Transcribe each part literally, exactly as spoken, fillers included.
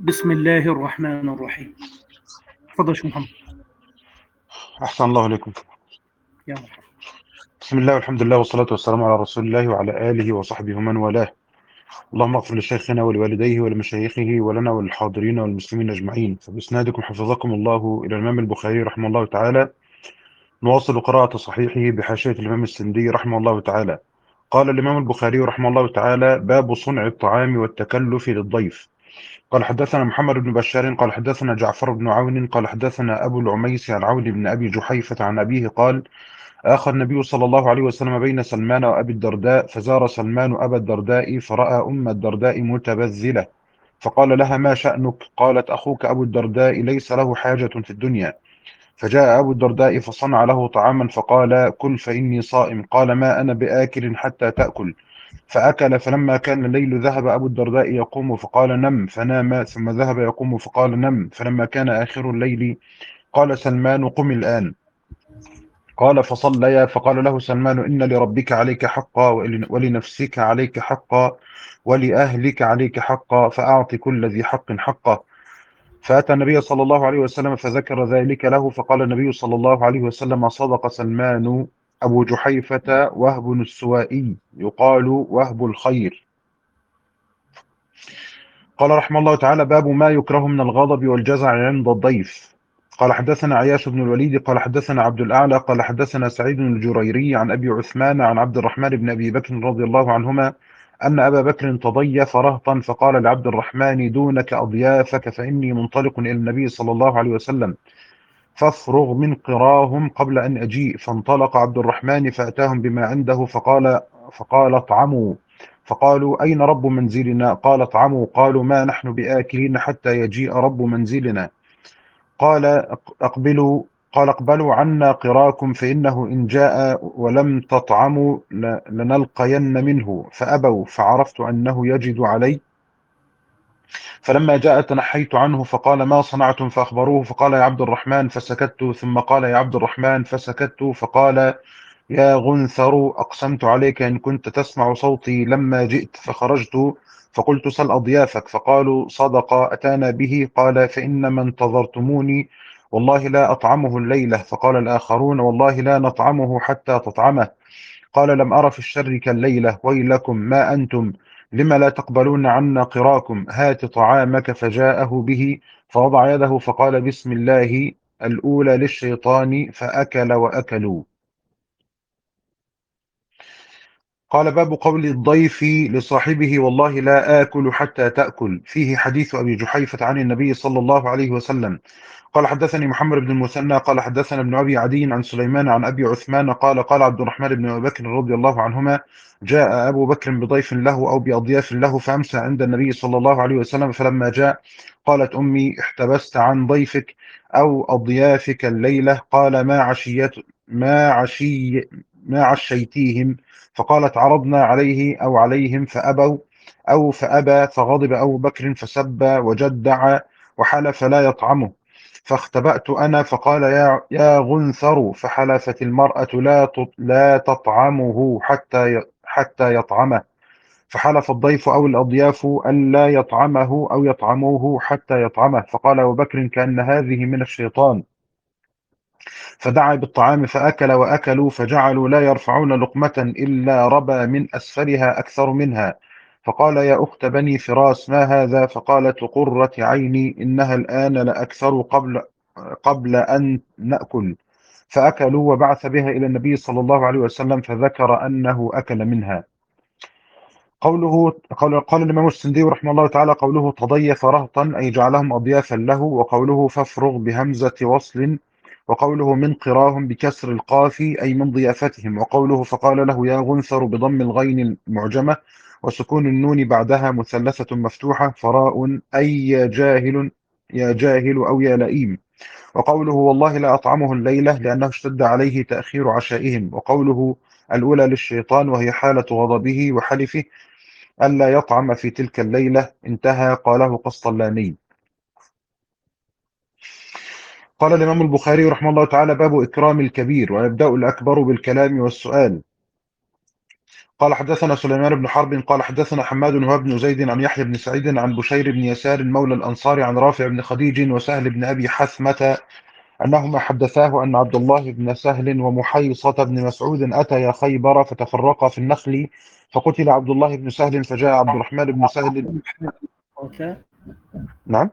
بسم الله الرحمن الرحيم. تفضل يا شيخ محمد. أحسن الله عليكم. يا مرحبا. بسم الله والحمد لله والصلاة والسلام على رسول الله وعلى آله وصحبه ومن والاه. اللهم اغفر لشيخنا ولوالديه ولمشايخه ولنا وللحاضرين والمسلمين أجمعين. فبإسنادكم حفظكم الله إلى الإمام البخاري رحمه الله تعالى، نواصل قراءة صحيحه بحاشية الإمام السندي رحمه الله تعالى. قال الإمام البخاري رحمه الله تعالى: باب صنع الطعام والتكلف للضيف. قال حدثنا محمد بن بشار قال حدثنا جعفر بن عون قال حدثنا أبو العميس عن عون بن أبي جحيفة عن أبيه قال: آخى النبي صلى الله عليه وسلم بين سلمان وأبي الدرداء، فزار سلمان أبا الدرداء فرأى أم الدرداء متبذلة، فقال لها: ما شأنك؟ قالت: أخوك أبو الدرداء ليس له حاجة في الدنيا. فجاء أبو الدرداء فصنع له طعاما فقال: كل فإني صائم. قال: ما أنا بآكل حتى تأكل. فأكل. فلما كان الليل ذهب أبو الدرداء يقوم فقال: نم. فنام. ثم ذهب يقوم فقال: نم. فلما كان آخر الليل قال سلمان: قم الآن. قال: فصليا. فقال له سلمان: إن لربك عليك حقا، ولنفسك عليك حقا، ولأهلك عليك حقا، فأعط كل ذي حق حقه. فأتى النبي صلى الله عليه وسلم فذكر ذلك له، فقال النبي صلى الله عليه وسلم: صدق سلمان. أبو جحيفة وهب السوائي، يقال وهب الخير. قال رحمه الله تعالى: باب ما يكره من الغضب والجزع عند الضيف. قال حدثنا عياش بن الوليد قال حدثنا عبد الأعلى قال حدثنا سعيد الجريري عن أبي عثمان عن عبد الرحمن بن أبي بكر رضي الله عنهما أن أبا بكر تضيف رهطا، فقال لعبد الرحمن: دونك أضيافك، فإني منطلق إلى النبي صلى الله عليه وسلم، فافرغ من قراهم قبل أن أجيء. فانطلق عبد الرحمن فأتاهم بما عنده، فقال فقال: اطعموا. فقالوا: أين رب منزلنا؟ قال: اطعموا. قالوا: ما نحن بآكلين حتى يجيء رب منزلنا. قال: أقبلوا قال: اقبلوا عنا قراكم، فإنه إن جاء ولم تطعموا لنلقين منه. فأبوا، فعرفت أنه يجد علي. فلما جاء تنحيت عنه، فقال: ما صنعتم؟ فأخبروه، فقال: يا عبد الرحمن، فسكت. ثم قال: يا عبد الرحمن، فسكت. فقال: يا غنثر، أقسمت عليك إن كنت تسمع صوتي لما جئت. فخرجت فقلت: سل أضيافك. فقالوا: صدق، أتانا به. قال: فإنما انتظرتموني، والله لا أطعمه الليلة. فقال الآخرون: والله لا نطعمه حتى تطعمه. قال: لم أر في الشر كالليلة. ويلكم ما أنتم، لم لا تقبلون عنا قراكم؟ هات طعامك. فجاءه به، فوضع يده فقال: بسم الله، الأولى للشيطان، فأكل وأكلوا. قال: باب قول الضيف لصاحبه: والله لا آكل حتى تأكل. فيه حديث أبي جحيفة عن النبي صلى الله عليه وسلم. قال: حدثني محمد بن المثنى قال حدثنا ابن أبي عدي عن سليمان عن أبي عثمان قال: قال عبد الرحمن بن أبي بكر رضي الله عنهما: جاء أبو بكر بضيف له أو بأضياف له، فأمسى عند النبي صلى الله عليه وسلم. فلما جاء قالت أمي: احتبست عن ضيفك أو أضيافك الليلة؟ قال: ما عشيت ما عشي ما عشيتيهم؟ فقالت: عرضنا عليه أو عليهم فأبوا أو فأبى. فغضب أبو بكر فسب وجدع وحلف لا يطعمه. فاختبأت أنا، فقال: يا يا غنثر. فحلفت المرأة لا لا تطعمه حتى حتى يطعمه. فحلف الضيف أو الأضياف ألا يطعمه أو يطعموه حتى يطعمه. فقال أبو بكر: كأن هذه من الشيطان. فدعا بالطعام فأكل وأكلوا، فجعلوا لا يرفعون لقمة إلا ربى من أسفلها أكثر منها. فقال: يا أخت بني فراس، ما هذا؟ فقالت: قرة عيني، إنها الآن لأكثر قبل قبل أن نأكل. فأكلوا، وبعث بها إلى النبي صلى الله عليه وسلم، فذكر أنه أكل منها. قوله قال, قال الإمام السندي رحمه الله تعالى: قوله تضيف رهطا أي جعلهم أضيافا له، وقوله فافرغ بهمزة وصل، وقوله من قراهم بكسر القاف أي من ضيافتهم، وقوله فقال له يا غنثر بضم الغين المعجمة وسكون النون بعدها مثلثة مفتوحة، فراء أي يا جاهل يا جاهل أو يا لئيم. وقوله والله لا أطعمه الليلة لأنه اشتد عليه تأخير عشائهم. وقوله الأولى للشيطان وهي حالة غضبه وحلفه ألا يطعم في تلك الليلة. انتهى. قاله قسطلاني. قال الإمام البخاري رحمه الله تعالى: باب إكرام الكبير، ويبدأ الأكبر بالكلام والسؤال. قال حدثنا سليمان بن حرب قال حدثنا حماد وهو بن زيد عن يحيى بن سعيد عن بشير بن يسار مولى الأنصار عن رافع بن خديج وسهل بن أبي حثمة أنهما حدثاه أن عبد الله بن سهل ومحيصة بن مسعود أتيا خيبر فتفرقا في النخل، فقتل عبد الله بن سهل فجاء عبد الرحمن بن سهل. ومحيصة نعم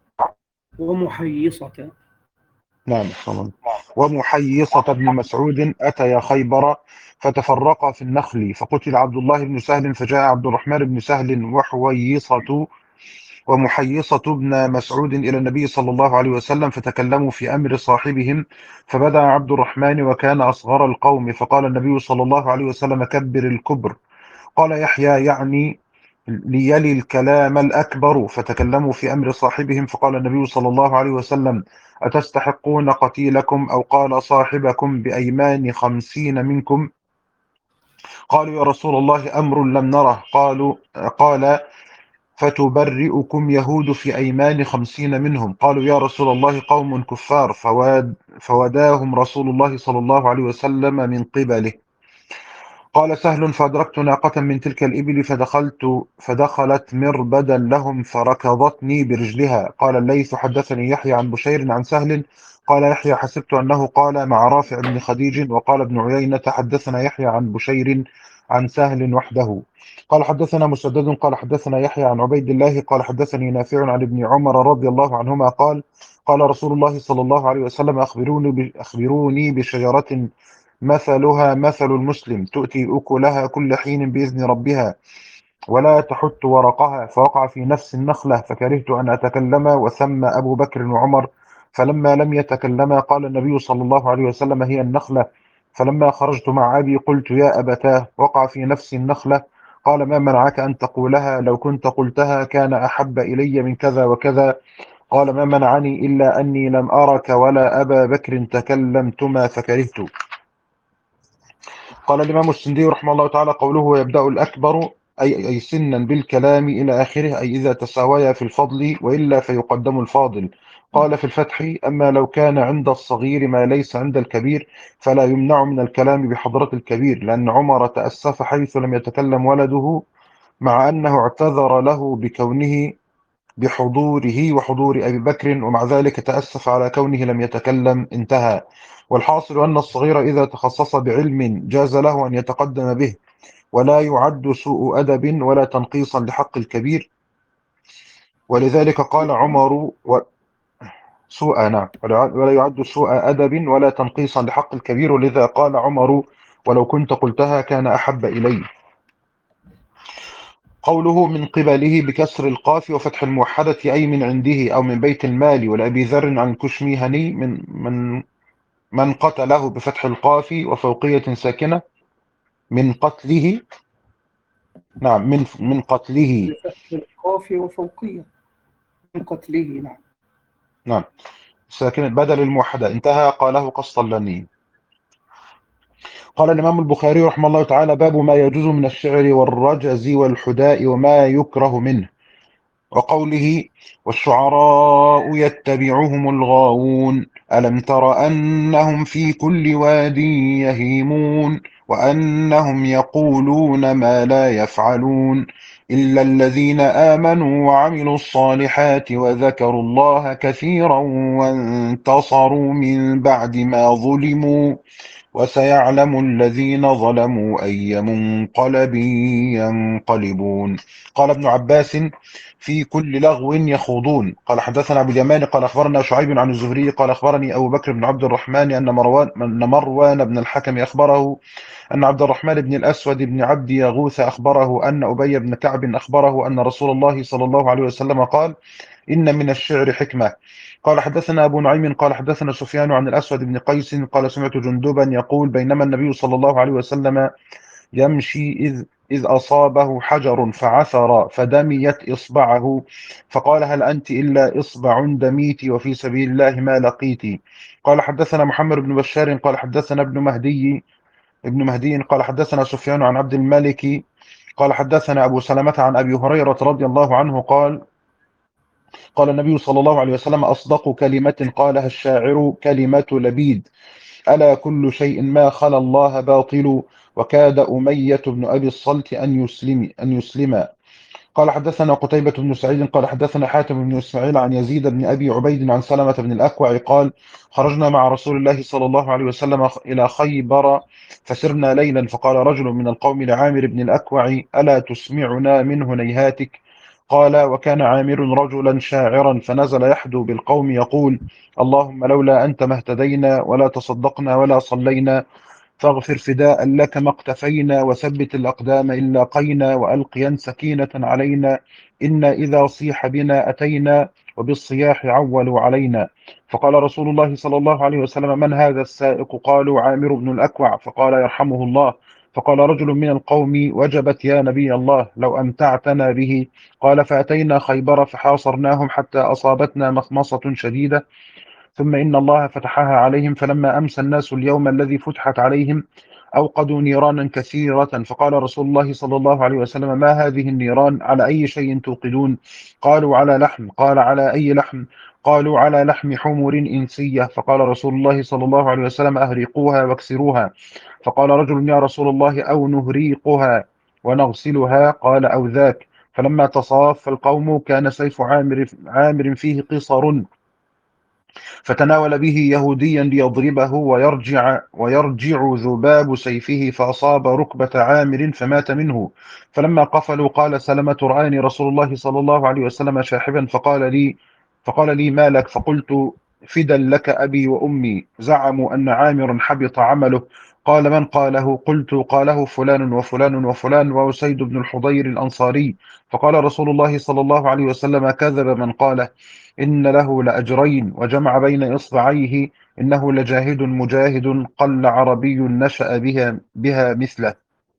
ومحيصة نعم طبعا. ومحيصة بن مسعود أتيا خيبر فتفرقا في النخل، فقتل عبد الله بن سهل فجاء عبد الرحمن بن سهل وحويصة ومحيصة بن مسعود إلى النبي صلى الله عليه وسلم فتكلموا في أمر صاحبهم، فبدأ عبد الرحمن وكان أصغر القوم، فقال النبي صلى الله عليه وسلم كبر الكبر. قال يحيى يعني ليلي الكلام الأكبر، فتكلموا في أمر صاحبهم، فقال النبي صلى الله عليه وسلم أتستحقون قتيلكم أو قال صاحبكم بأيمان خمسين منكم؟ قالوا يا رسول الله أمر لم نره. قالوا قال فتبرئكم يهود في أيمان خمسين منهم. قالوا يا رسول الله قوم كفار، فواد فوداهم رسول الله صلى الله عليه وسلم من قبله. قال سهل فأدركت ناقة من تلك الإبل فدخلت فدخلت مربدا لهم فركضتني برجلها. قال الليث حدثني يحيى عن بشير عن سهل قال يحيى حسبت أنه قال مع رافع بن خديج. وقال ابن عيينة حدثنا يحيى عن بشير عن سهل وحده. قال حدثنا مسدد قال حدثنا يحيى عن عبيد الله قال حدثني نافع عن ابن عمر رضي الله عنهما قال قال رسول الله صلى الله عليه وسلم أخبروني أخبروني بشجرة مثلها مثل المسلم تؤتي أكلها كل حين بإذن ربها ولا تحت ورقها، فوقع في نفس النخلة فكرهت أن أتكلم وثم أبو بكر وعمر، فلما لم يتكلما قال النبي صلى الله عليه وسلم هي النخلة. فلما خرجت مع أبي قلت يا أبتاه وقع في نفس النخلة. قال ما منعك أن تقولها؟ لو كنت قلتها كان أحب إلي من كذا وكذا. قال ما منعني إلا أني لم أرك ولا أبا بكر تكلمتما فكرهت. قال الإمام السندي رحمه الله تعالى قوله يبدأ الأكبر أي, أي سنا بالكلام إلى آخره، أي إذا تساويا في الفضل وإلا فيقدم الفاضل. قال في الفتح أما لو كان عند الصغير ما ليس عند الكبير فلا يمنع من الكلام بحضرة الكبير، لأن عمر تأسف حيث لم يتكلم ولده مع أنه اعتذر له بكونه بحضوره وحضور أبي بكر، ومع ذلك تأسف على كونه لم يتكلم. انتهى. والحاصل أن الصغير إذا تخصص بعلم جاز له أن يتقدم به، ولا يعد سوء أدب ولا تنقيصا لحق الكبير. ولذلك قال عمر و... سوء نعم ولا يعد سوء أدب ولا تنقيصا لحق الكبير، ولذا قال عمر ولو كنت قلتها كان أحب إلي. قوله من قبله بكسر القاف وفتح الموحدة أي من عنده أو من بيت المال. ولأبي ذر عن الكشميهني من من من قتله بفتح القاف وفوقية ساكنة من قتله. نعم من من قتله. بفتح القاف وفوقية من قتله. نعم نعم ساكنة بدل الموحدة. انتهى. قاله قسطلاني. قال الإمام البخاري رحمه الله تعالى باب ما يجوز من الشعر والرجز والحداء وما يكره منه. وقوله والشعراء يتبعهم الغاوون ألم تر أنهم في كل واد يهيمون وأنهم يقولون ما لا يفعلون إلا الذين آمنوا وعملوا الصالحات وذكروا الله كثيرا وانتصروا من بعد ما ظلموا وسيعلم الذين ظلموا أي منقلب ينقلبون. قال ابن عباس في كل لغو يخوضون. قال حدثنا أبو اليمان قال أخبرنا شعيب عن الزهري قال أخبرني أبو بكر بن عبد الرحمن أن مروان, أن مروان بن الحكم أخبره أن عبد الرحمن بن الأسود بن عبد يغوث أخبره أن أبي بن كعب أخبره أن رسول الله صلى الله عليه وسلم قال إن من الشعر حكمة. قال حدثنا أبو نعيم قال حدثنا سفيان عن الأسود بن قيس قال سمعت جندبا يقول بينما النبي صلى الله عليه وسلم يمشي إذ إذ أصابه حجر فعثر فدميت إصبعه فقال هل أنت إلا إصبع دميت وفي سبيل الله ما لقيت. قال حدثنا محمد بن بشار قال حدثنا ابن مهدي ابن مهدي قال حدثنا سفيان عن عبد الملك قال حدثنا أبو سلمة عن أبي هريرة رضي الله عنه قال قال النبي صلى الله عليه وسلم أصدق كلمة قالها الشاعر كلمة لبيد ألا كل شيء ما خلا الله باطل، وكاد أمية بن أبي الصلت أن يسلم أن يسلم. قال حدثنا قتيبة بن سعيد قال حدثنا حاتم بن إسماعيل عن يزيد بن أبي عبيد عن سلمة بن الأكوع قال خرجنا مع رسول الله صلى الله عليه وسلم إلى خيبر فسرنا ليلا، فقال رجل من القوم لعامر بن الأكوع ألا تسمعنا منه نيهاتك؟ قال وكان عامر رجلا شاعرا فنزل يحدو بالقوم يقول اللهم لولا أنت ما اهتدينا ولا تصدقنا ولا صلينا، فاغفر فداء لك ما اقتفينا، وثبت الأقدام إن لاقينا، وألقيا سكينة علينا، إنا إذا صيح بنا أتينا، وبالصياح عولوا علينا. فقال رسول الله صلى الله عليه وسلم من هذا السائق؟ قالوا عامر بن الأكوع. فقال يرحمه الله. فقال رجل من القوم وجبت يا نبي الله لو أمتعتنا به. قال فأتينا خيبر فحاصرناهم حتى أصابتنا مخمصة شديدة، ثم إن الله فتحها عليهم، فلما أمسى الناس اليوم الذي فتحت عليهم أوقدوا نيرانا كثيرة. فقال رسول الله صلى الله عليه وسلم ما هذه النيران؟ على أي شيء توقدون؟ قالوا على لحم. قال على أي لحم؟ قالوا على لحم حمر إنسية. فقال رسول الله صلى الله عليه وسلم أهريقوها واكسروها. فقال رجل يا رسول الله أو نهريقها ونغسلها؟ قال أو ذاك. فلما تصاف القوم كان سيف عامر عامر فيه قصر، فتناول به يهوديا ليضربه ويرجع ويرجع ذباب سيفه فأصاب ركبة عامر فمات منه. فلما قفلوا قال سلمة رآني رسول الله صلى الله عليه وسلم شاحبا فقال لي فقال لي ما لك؟ فقلت فدا لك أبي وأمي، زعموا أن عامر حبط عمله. قال من قاله؟ قلت قاله فلان وفلان وفلان وأسيد بن الحضير الأنصاري. فقال رسول الله صلى الله عليه وسلم كذب من قاله، إن له لأجرين، وجمع بين إصبعيه إنه لجاهد مجاهد قل عربي نشأ بها, بها مثله.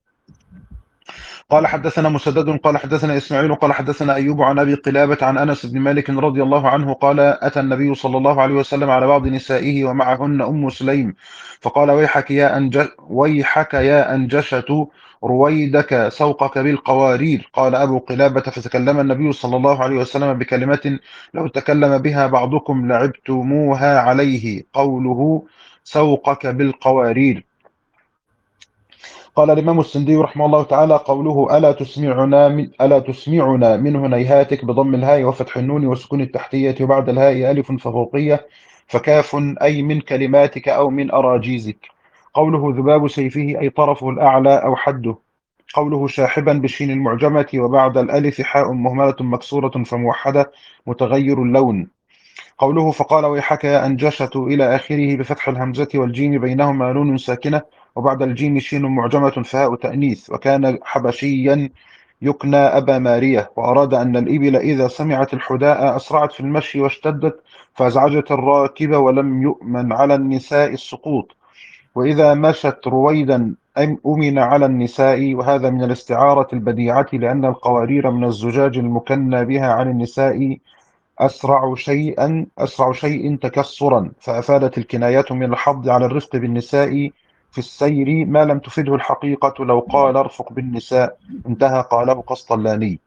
قال حدثنا مسدد قال حدثنا إسماعيل قال حدثنا أيوب عن أبي قلابة عن أنس بن مالك رضي الله عنه قال أتى النبي صلى الله عليه وسلم على بعض نسائه ومعهن أم سليم فقال ويحك يا أنج ويحك يا أنجشة رويدك سوقك بالقوارير. قال أبو قلابة فتكلم النبي صلى الله عليه وسلم بكلمة لو تكلم بها بعضكم لعبتموها عليه، قوله سوقك بالقوارير. قال الإمام السندي رحمه الله تعالى قوله ألا تسمعنا من ألا تسمعنا منه نيهاتك بضم الهاء وفتح النون وسكون التحتية وبعد الهاء ألف ففوقية فكاف أي من كلماتك أو من أراجيزك. قوله ذباب سيفه أي طرفه الأعلى أو حده. قوله شاحبا بالشين المعجمة وبعد الألف حاء مهملة مكسورة فموحدة متغير اللون. قوله فقال ويحك يا أنجشة إلى آخره بفتح الهمزة والجيم بينهما نون ساكنة وبعد الجيم شين معجمة فهاء تأنيث. وكان حبشيا يكنى أبا مارية، وأراد أن الإبل إذا سمعت الحداء أسرعت في المشي واشتدت فأزعجت الراكب ولم يؤمن على النساء السقوط، وإذا مشت رويدا أمن على النساء. وهذا من الاستعارة البديعة لأن القوارير من الزجاج المكنى بها عن النساء أسرع شيئا أسرع شيء تكسرا، فأفادت الكنايات من الحض على الرفق بالنساء في السير ما لم تفده الحقيقة لو قال ارفق بالنساء. انتهى. قاله قسطلاني.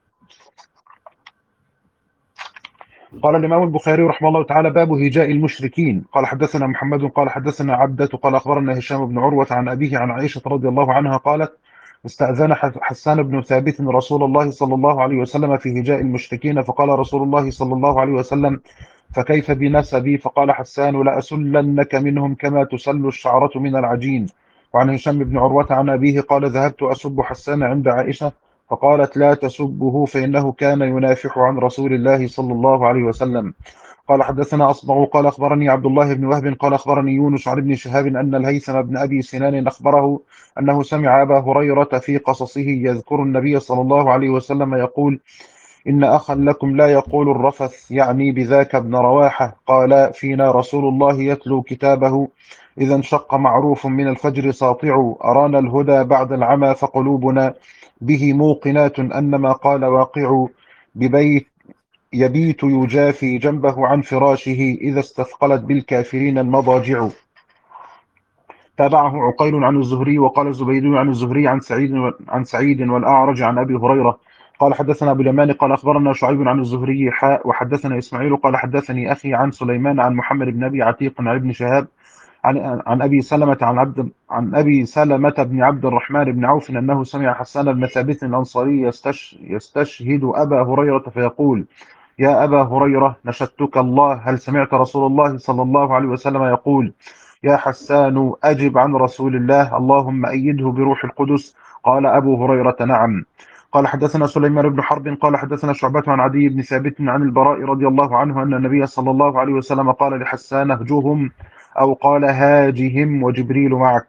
قال الإمام البخاري رحمه الله تعالى باب هجاء المشركين. قال حدثنا محمد قال حدثنا عبدة قال أخبرنا هشام بن عروة عن أبيه عن عائشة رضي الله عنها قالت استأذن حسان بن ثابت رسول الله صلى الله عليه وسلم في هجاء المشركين فقال رسول الله صلى الله عليه وسلم فكيف بنسبي؟ فقال حسان لأسلنك منهم كما تسل الشعرة من العجين. وعن هشام بن عروة عن أبيه قال ذهبت أسب حسان عند عائشة فقالت لا تسبه فإنه كان ينافح عن رسول الله صلى الله عليه وسلم. قال حدثنا أصبغ قال أخبرني عبد الله بن وهب قال أخبرني يونس عن ابن شهاب أن الهيثم بن أبي سنان أخبره أنه سمع أبا هريرة في قصصه يذكر النبي صلى الله عليه وسلم يقول إن أخا لكم لا يقول الرفث، يعني بذاك ابن رواحة. قال فينا رسول الله يتلو كتابه إذا انشق معروف من الفجر ساطع، أرانا الهدى بعد العمى فقلوبنا به موقنات أنما قال واقع، ببيت يبيت يجافي جنبه عن فراشه إذا استثقلت بالكافرين المضاجع. تابعه عقيل عن الزهري وقال الزبيدي عن الزهري عن سعيد عن سعيد والأعرج عن أبي هريرة قال حدثنا أبو اليمان قال أخبرنا شعيب عن الزهري حاء وحدثنا إسماعيل قال حدثني أخي عن سليمان عن محمد بن أبي عتيق عن ابن شهاب عن عن ابي سلمة عن عبد عن ابي سلمة بن عبد الرحمن بن عوف انه سمع حسان بن ثابت الانصاري يستش يستشهد ابا هريرة فيقول: يا أبا هريرة نشدتك الله، هل سمعت رسول الله صلى الله عليه وسلم يقول: يا حسان أجب عن رسول الله، اللهم أيده بروح القدس؟ قال أبو هريرة: نعم. قال حدثنا سليمان بن حرب قال حدثنا شعبة عن عدي بن ثابت عن البراء رضي الله عنه أن النبي صلى الله عليه وسلم قال لحسان: اهجهم، أو قال: هاجهم وجبريل معك.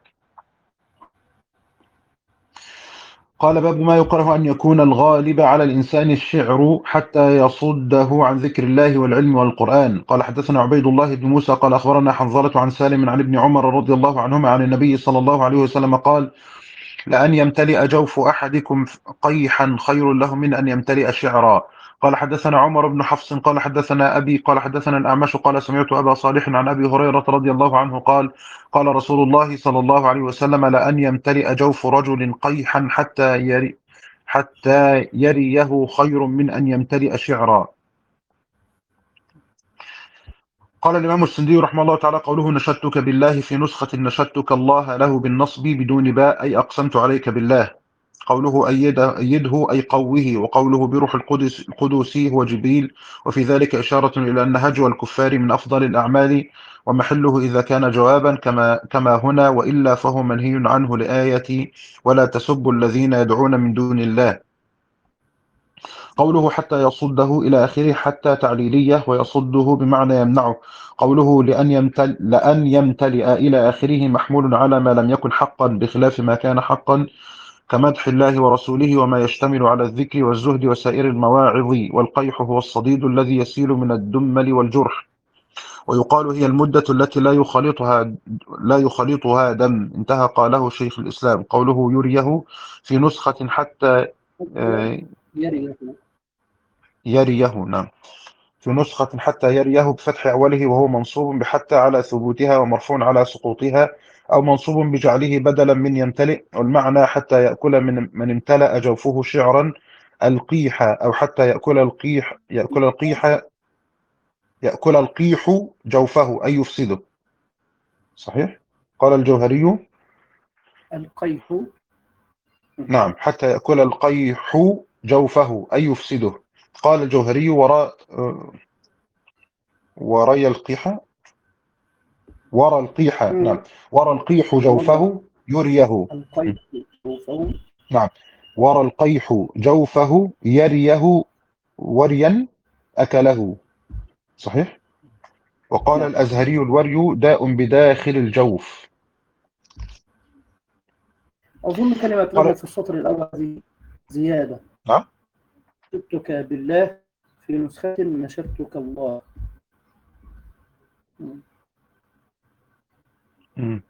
قال: باب ما يكره أن يكون الغالب على الإنسان الشعر حتى يصده عن ذكر الله والعلم والقرآن. قال حدثنا عبيد الله بن موسى قال أخبرنا حنظلة عن سالم عن ابن عمر رضي الله عنهما عن النبي صلى الله عليه وسلم قال: لأن يمتلئ جوف أحدكم قيحا خير له من أن يمتلئ شعرا. قال حدثنا عمر بن حفص قال حدثنا أبي قال حدثنا الأعمش قال سمعت أبا صالح عن أبي هريرة رضي الله عنه قال: قال رسول الله صلى الله عليه وسلم: لأن يمتلئ جوف رجل قيحا حتى يري حتى يريه خير من أن يمتلئ شعرا. قال الإمام السندي رحمه الله تعالى: قوله نشدتك بالله في نسخة نشدتك الله له بالنصب بدون باء، أي أقسمت عليك بالله. قوله أيده, أيده أي قوه، وقوله بروح القدس القدسي هو جبريل، وفي ذلك إشارة إلى أن هجو الكفار من أفضل الأعمال، ومحله إذا كان جوابا كما كما هنا، وإلا فهو منهي عنه لآية: ولا تسبوا الذين يدعون من دون الله. قوله حتى يصده إلى آخره حتى تعليلية، ويصده بمعنى يمنعه. قوله لأن يمتل لأن يمتلئ إلى آخره محمول على ما لم يكن حقا بخلاف ما كان حقا، كمدح الله ورسوله وما يشتمل على الذكر والزهد وسائر المواعظ. والقيح هو الصديد الذي يسيل من الدمل والجرح، ويقال هي المدة التي لا يخالطها لا يخالطها دم. انتهى قاله شيخ الإسلام. قوله يريه في نسخة حتى آه، يريه. يريه، نعم، في نسخة حتى يريه بفتح أوله، وهو منصوب بحتى على ثبوتها ومرفوع على سقوطها، أو منصوب بجعله بدلا من يمتلئ. والمعنى حتى يأكل من من امتلأ جوفه شعرا القيح، أو حتى يأكل القيح يأكل القيح يأكل القيح جوفه أي يفسده. صحيح. قال الجوهري: القيح. نعم، حتى يأكل القيح جوفه أي يفسده. قال الجوهري: وراء وري القيح ورى القيح نعم ورى القيح جوفه يريه. القيح جوفه. نعم، ورى القيح جوفه يريه وريا أكله. صحيح. وقال نعم. الأزهري: الوري داء بداخل الجوف. أظن كلمة قال رجل في السطر الأول دي زيادة. نعم. نشدتك بالله في نسخة نشدتك الله. مم.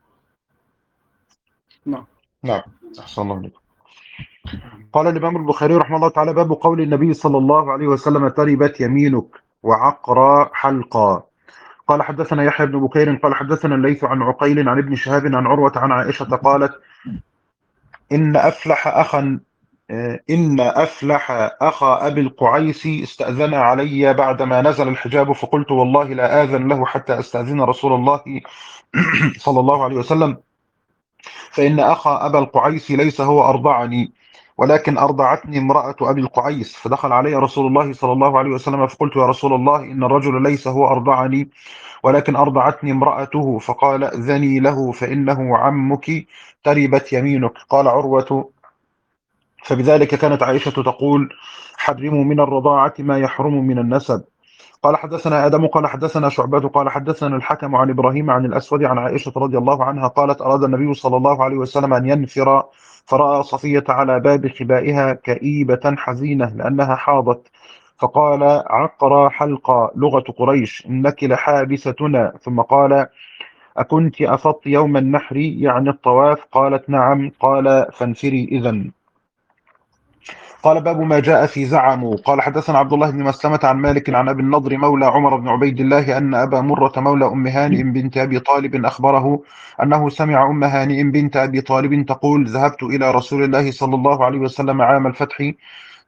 نعم. نعم، أحسن الله عليكم. قال الإمام البخاري رحمه الله تعالى: باب قول النبي صلى الله عليه وسلم: تربت يمينك وعقرى حلقا. قال حدثنا يحيى بن بكير قال حدثنا الليث عن عقيل عن ابن شهاب عن عروة عن عائشة قالت: إن أفلح أخا إن أفلح أخا أبي القعيس استأذن علي بعدما نزل الحجاب، فقلت: والله لا آذن له حتى أستأذن رسول الله صلى الله عليه وسلم، فإن أخا أبا القعيس ليس هو أرضعني، ولكن أرضعتني امرأة أبي القعيس. فدخل علي رسول الله صلى الله عليه وسلم، فقلت: يا رسول الله، إن الرجل ليس هو أرضعني، ولكن أرضعتني امرأته. فقال: ائذني له فإنه عمك، تربت يمينك. قال عروة: فبذلك كانت عائشة تقول: حرموا من الرضاعة ما يحرم من النسب. قال حدثنا آدم قال حدثنا شعبة قال حدثنا الحكم عن إبراهيم عن الأسود عن عائشة رضي الله عنها قالت: أراد النبي صلى الله عليه وسلم أن ينفر، فرأى صفية على باب خبائها كئيبة حزينة لأنها حاضت، فقال: عقر حلقا، لغة قريش، إنك لحابستنا. ثم قال: أكنت أفضت يوم النحر يعني الطواف؟ قالت: نعم. قال: فانفري إذن. قال: باب ما جاء في زعموا. قال حدثنا عبد الله بن مسلمة عن مالك عن أبي النضر مولى عمر بن عبيد الله أن أبا مرة مولى أم هانئ بنت أبي طالب أخبره أنه سمع أم هانئ بنت أبي طالب تقول: ذهبت إلى رسول الله صلى الله عليه وسلم عام الفتح،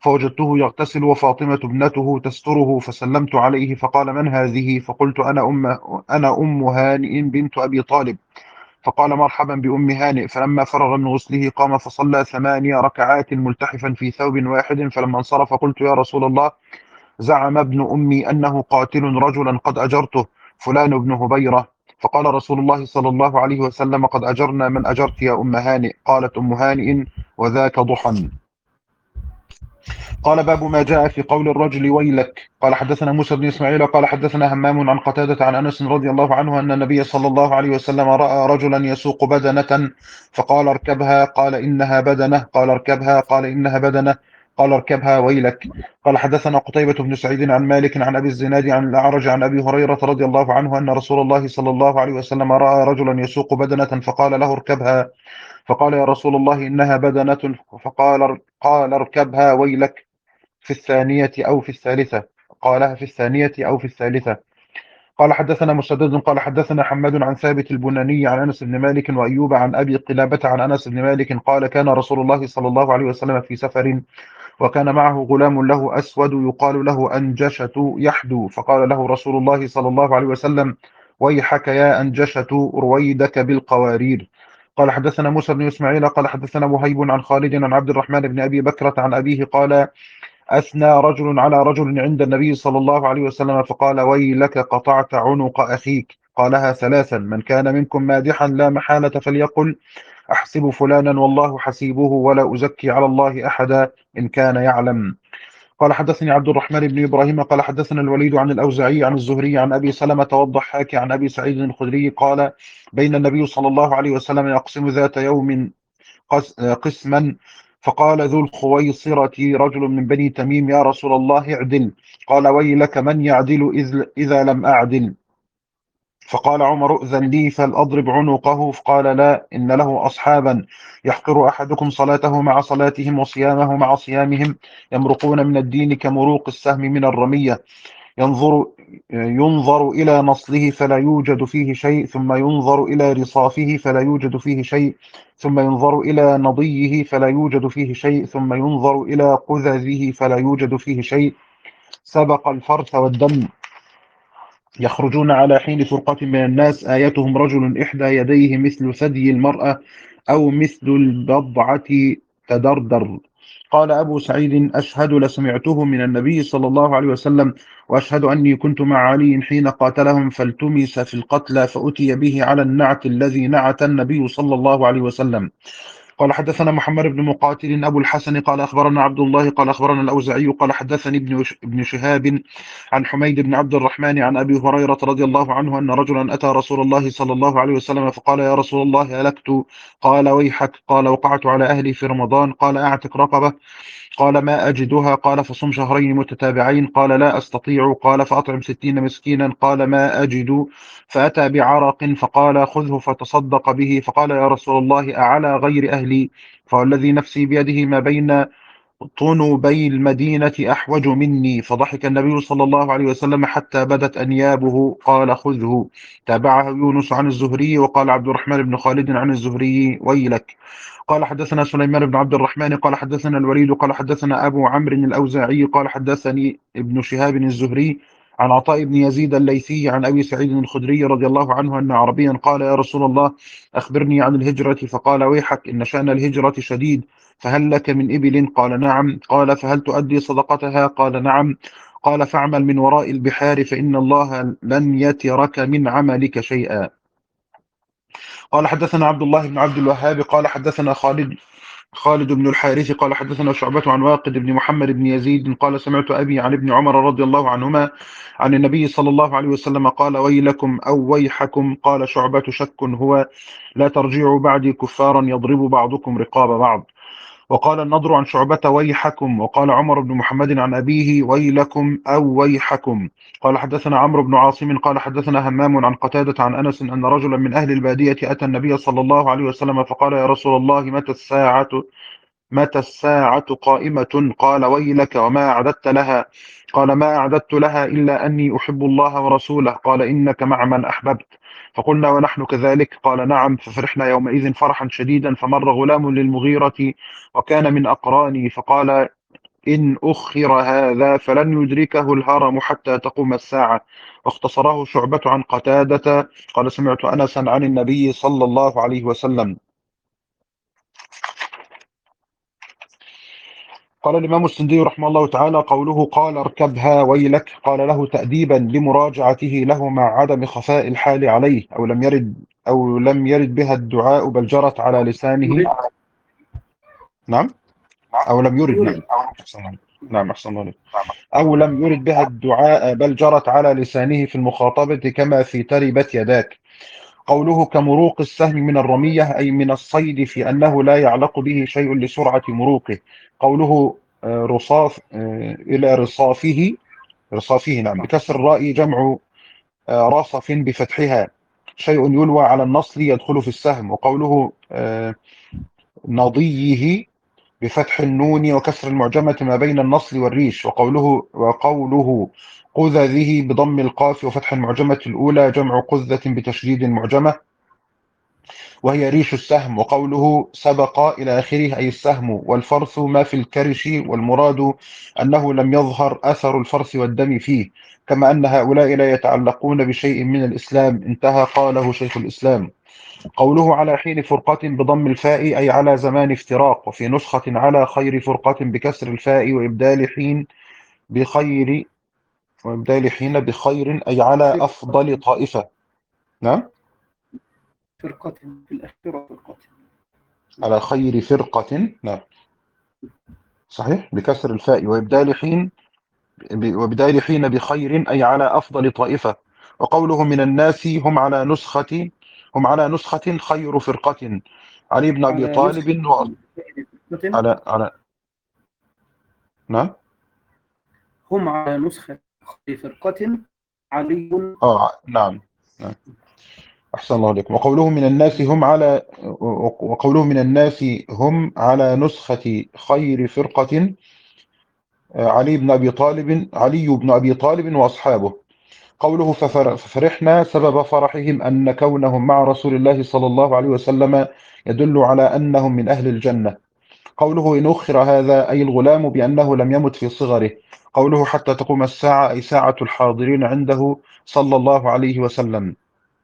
فوجدته يغتسل وفاطمة ابنته تستره، فسلمت عليه فقال: من هذه؟ فقلت: أنا أم أنا أم هانئ بنت أبي طالب. فقال: مرحبا بأم هانئ. فلما فرغ من غسله قام فصلى ثماني ركعات ملتحفا في ثوب واحد. فلما انصرف قلت: يا رسول الله، زعم ابن أمي أنه قاتل رجلا قد أجرته، فلان بن هبيرة. فقال رسول الله صلى الله عليه وسلم: قد أجرنا من أجرت يا أم هانئ. قالت أم هانئ: وذاك ضحى. قال: باب ما جاء في قول الرجل ويلك. قال: حدثنا موسى بن إسماعيل قال حدثنا همام عن قتادة عن أنس رضي الله عنه أن النبي صلى الله عليه وسلم رأى رجلا يسوق بدنة فقال: اركبها. قال: إنها بدنة. قال: اركبها. قال: إنها بدنة. قال: اركبها ويلك. قال: حدثنا قتيبة بن سعيد عن مالك عن أبي الزناد عن الأعرج عن أبي هريرة رضي الله عنه أن رسول الله صلى الله عليه وسلم رأى رجلا يسوق بدنة فقال له: اركبها. فقال: يا رسول الله، إنها بدنة. فقال: قال: اركبها ويلك في الثانية أو في الثالثة. قالها في الثانية أو في الثالثة. قال: حدثنا مسدد قال حدثنا حماد عن ثابت البناني عن أنس بن مالك وأيوب عن أبي قلابة عن أنس بن مالك قال: كان رسول الله صلى الله عليه وسلم في سفر، وكان معه غلام له أسود يقال له أنجشة يحدو، فقال له رسول الله صلى الله عليه وسلم: ويحك يا أنجشة، رويدك بالقوارير. قال: حدثنا موسى بن إسماعيل قال حدثنا وهيب عن خالد عن عبد الرحمن بن أبي بكرة عن أبيه قال: أثنى رجل على رجل عند النبي صلى الله عليه وسلم فقال: ويلك قطعت عنق أخيك. قالها ثلاثا: من كان منكم مادحا لا محالة فليقل: أحسب فلانا والله حسيبه، ولا أزكي على الله أحدا إن كان يعلم. قال: حدثني عبد الرحمن بن إبراهيم قال حدثنا الوليد عن الأوزاعي عن الزهري عن أبي سلمة والضحاك عن أبي سعيد الخدري قال: بين النبي صلى الله عليه وسلم يقسم ذات يوم قسما، فقال ذو الخويصرة رجل من بني تميم: يا رسول الله، اعدل. قال: ويلك، من يعدل إذ إذا لم أعدل؟ فقال عمر: ائذن لي فلأضرب عنقه. فقال: لا، إن له أصحابا يحقر أحدكم صلاته مع صلاتهم وصيامه مع صيامهم، يمرقون من الدين كمروق السهم من الرمية. ينظر ينظر إلى نصله فلا يوجد فيه شيء، ثم ينظر إلى رصافه فلا يوجد فيه شيء، ثم ينظر إلى نضيه فلا يوجد فيه شيء، ثم ينظر إلى قذذه فلا يوجد فيه شيء. سبق الفرث والدم، يخرجون على حين فرقة من الناس، آيتهم رجل إحدى يديه مثل ثدي المرأة أو مثل البضعة تدردر. قال أبو سعيد: أشهد لسمعته من النبي صلى الله عليه وسلم، وأشهد أني كنت مع علي حين قاتلهم، فالتمس في القتلى فأتي به على النعت الذي نعت النبي صلى الله عليه وسلم. قال: حدثنا محمد بن مقاتل أبو الحسن قال أخبرنا عبد الله قال أخبرنا الأوزاعي قال حدثني ابن ابن شهاب عن حميد بن عبد الرحمن عن أبي هريرة رضي الله عنه أن رجلا أتى رسول الله صلى الله عليه وسلم فقال: يا رسول الله، هلكت. قال: ويحك. قال: وقعت على أهلي في رمضان. قال: أعتق رقبة. قال: ما أجدها. قال: فصم شهرين متتابعين. قال: لا أستطيع. قال: فأطعم ستين مسكينا. قال: ما أجد. فأتى بعرق فقال: خذه فتصدق به. فقال: يا رسول الله، أعلى غير أهلي؟ فوالذي نفسي بيده ما بين طنوبي المدينة أحوج مني. فضحك النبي صلى الله عليه وسلم حتى بدت أنيابه. قال: خذه. تابعه يونس عن الزهري. وقال عبد الرحمن بن خالد عن الزهري: ويلك. قال: حدثنا سليمان بن عبد الرحمن قال حدثنا الوليد قال حدثنا أبو عمرو الأوزاعي قال حدثني ابن شهاب الزهري عن عطاء بن يزيد الليثي عن أبي سعيد الخدري رضي الله عنه أن عربيا قال: يا رسول الله، أخبرني عن الهجرة. فقال: ويحك، إن شأن الهجرة شديد. فهل لك من إبل؟ قال: نعم. قال: فهل تؤدي صدقتها؟ قال: نعم. قال: فاعمل من وراء البحار فإن الله لن يترك من عملك شيئا. قال: حدثنا عبد الله بن عبد الوهاب قال حدثنا خالد خالد بن الحارث قال حدثنا شعبة عن واقد بن محمد بن يزيد قال: سمعت أبي عن ابن عمر رضي الله عنهما عن النبي صلى الله عليه وسلم قال: ويلكم أو ويحكم. قال شعبة: شك هو، لا ترجعوا بعدي كفارا يضرب بعضكم رقاب بعض. وقال النضر عن شعبة: ويحكم. وقال عمر بن محمد عن أبيه: ويلكم أو ويحكم. قال: حدثنا عمرو بن عاصم قال حدثنا همام عن قتادة عن أنس أن رجلا من أهل البادية أتى النبي صلى الله عليه وسلم فقال: يا رسول الله، متى الساعة متى الساعة قائمة؟ قال: ويلك، وما أعددت لها؟ قال: ما أعددت لها إلا أني أحب الله ورسوله. قال: إنك مع من أحببت. فقلنا: ونحن كذلك. قال: نعم. ففرحنا يومئذ فرحا شديدا. فمر غلام للمغيرة وكان من أقراني فقال: إن أخر هذا فلن يدركه الهرم حتى تقوم الساعة. واختصره شعبة عن قتادة قال سمعت أنسا عن النبي صلى الله عليه وسلم. قال الإمام السندي رحمه الله تعالى قوله قال اركبها ويلك قال له تأديبا لمراجعته له مع عدم خفاء الحال عليه أو لم يرد أو لم يرد بها الدعاء بل جرت على لسانه. يريد نعم أو لم يرد. نعم يريد أحسن الله. نعم أحسن الله عليك. أو لم يرد بها الدعاء بل جرت على لسانه في المخاطبة كما في تربت يداك. قوله كمروق السهم من الرمية أي من الصيد في أنه لا يعلق به شيء لسرعة مروقه. قوله آه، رصاف آه، إلى رصافه رصافه نعم بكسر الراء جمع آه، رصف بفتحها شيء يلوى على النصل يدخل في السهم. وقوله آه، نضيه بفتح النون وكسر المعجمة ما بين النصل والريش. وقوله وقوله قذذه بضم القاف وفتح المعجمة الأولى جمع قذة بتشديد المعجمة وهي ريش السهم. وقوله سبق إلى آخره أي السهم والفرث ما في الكرش والمراد أنه لم يظهر أثر الفرث والدم فيه كما أن هؤلاء لا يتعلقون بشيء من الإسلام انتهى قاله شيخ الإسلام. قوله على حين فرقة بضم الفاء أي على زمان افتراق. وفي نسخة على خير فرقة بكسر الفاء وإبدال حين بخير وإبدال حين بخير أي على أفضل طائفة. نعم فرقة في الأخيرة فرقة على خير فرقة. نعم صحيح بكسر الفاء وإبدال حين وبدال حين بخير أي على أفضل طائفة. وقوله من الناس هم على نسخة هم على نسخة خير فرقة علي بن أبي على نسخة طالب و... فرقة على على نعم هم على نسخة فرقة علي. اه نعم نعم أحسن الله عليكم. وقوله من الناس هم على وقوله من الناس هم على نسخة خير فرقة علي بن أبي طالب علي بن أبي طالب وأصحابه. قوله ففر- ففرحنا سبب فرحهم أن كونهم مع رسول الله صلى الله عليه وسلم يدل على أنهم من أهل الجنة. قوله إن أخر هذا أي الغلام بأنه لم يمت في صغره. قوله حتى تقوم الساعة أي ساعة الحاضرين عنده صلى الله عليه وسلم.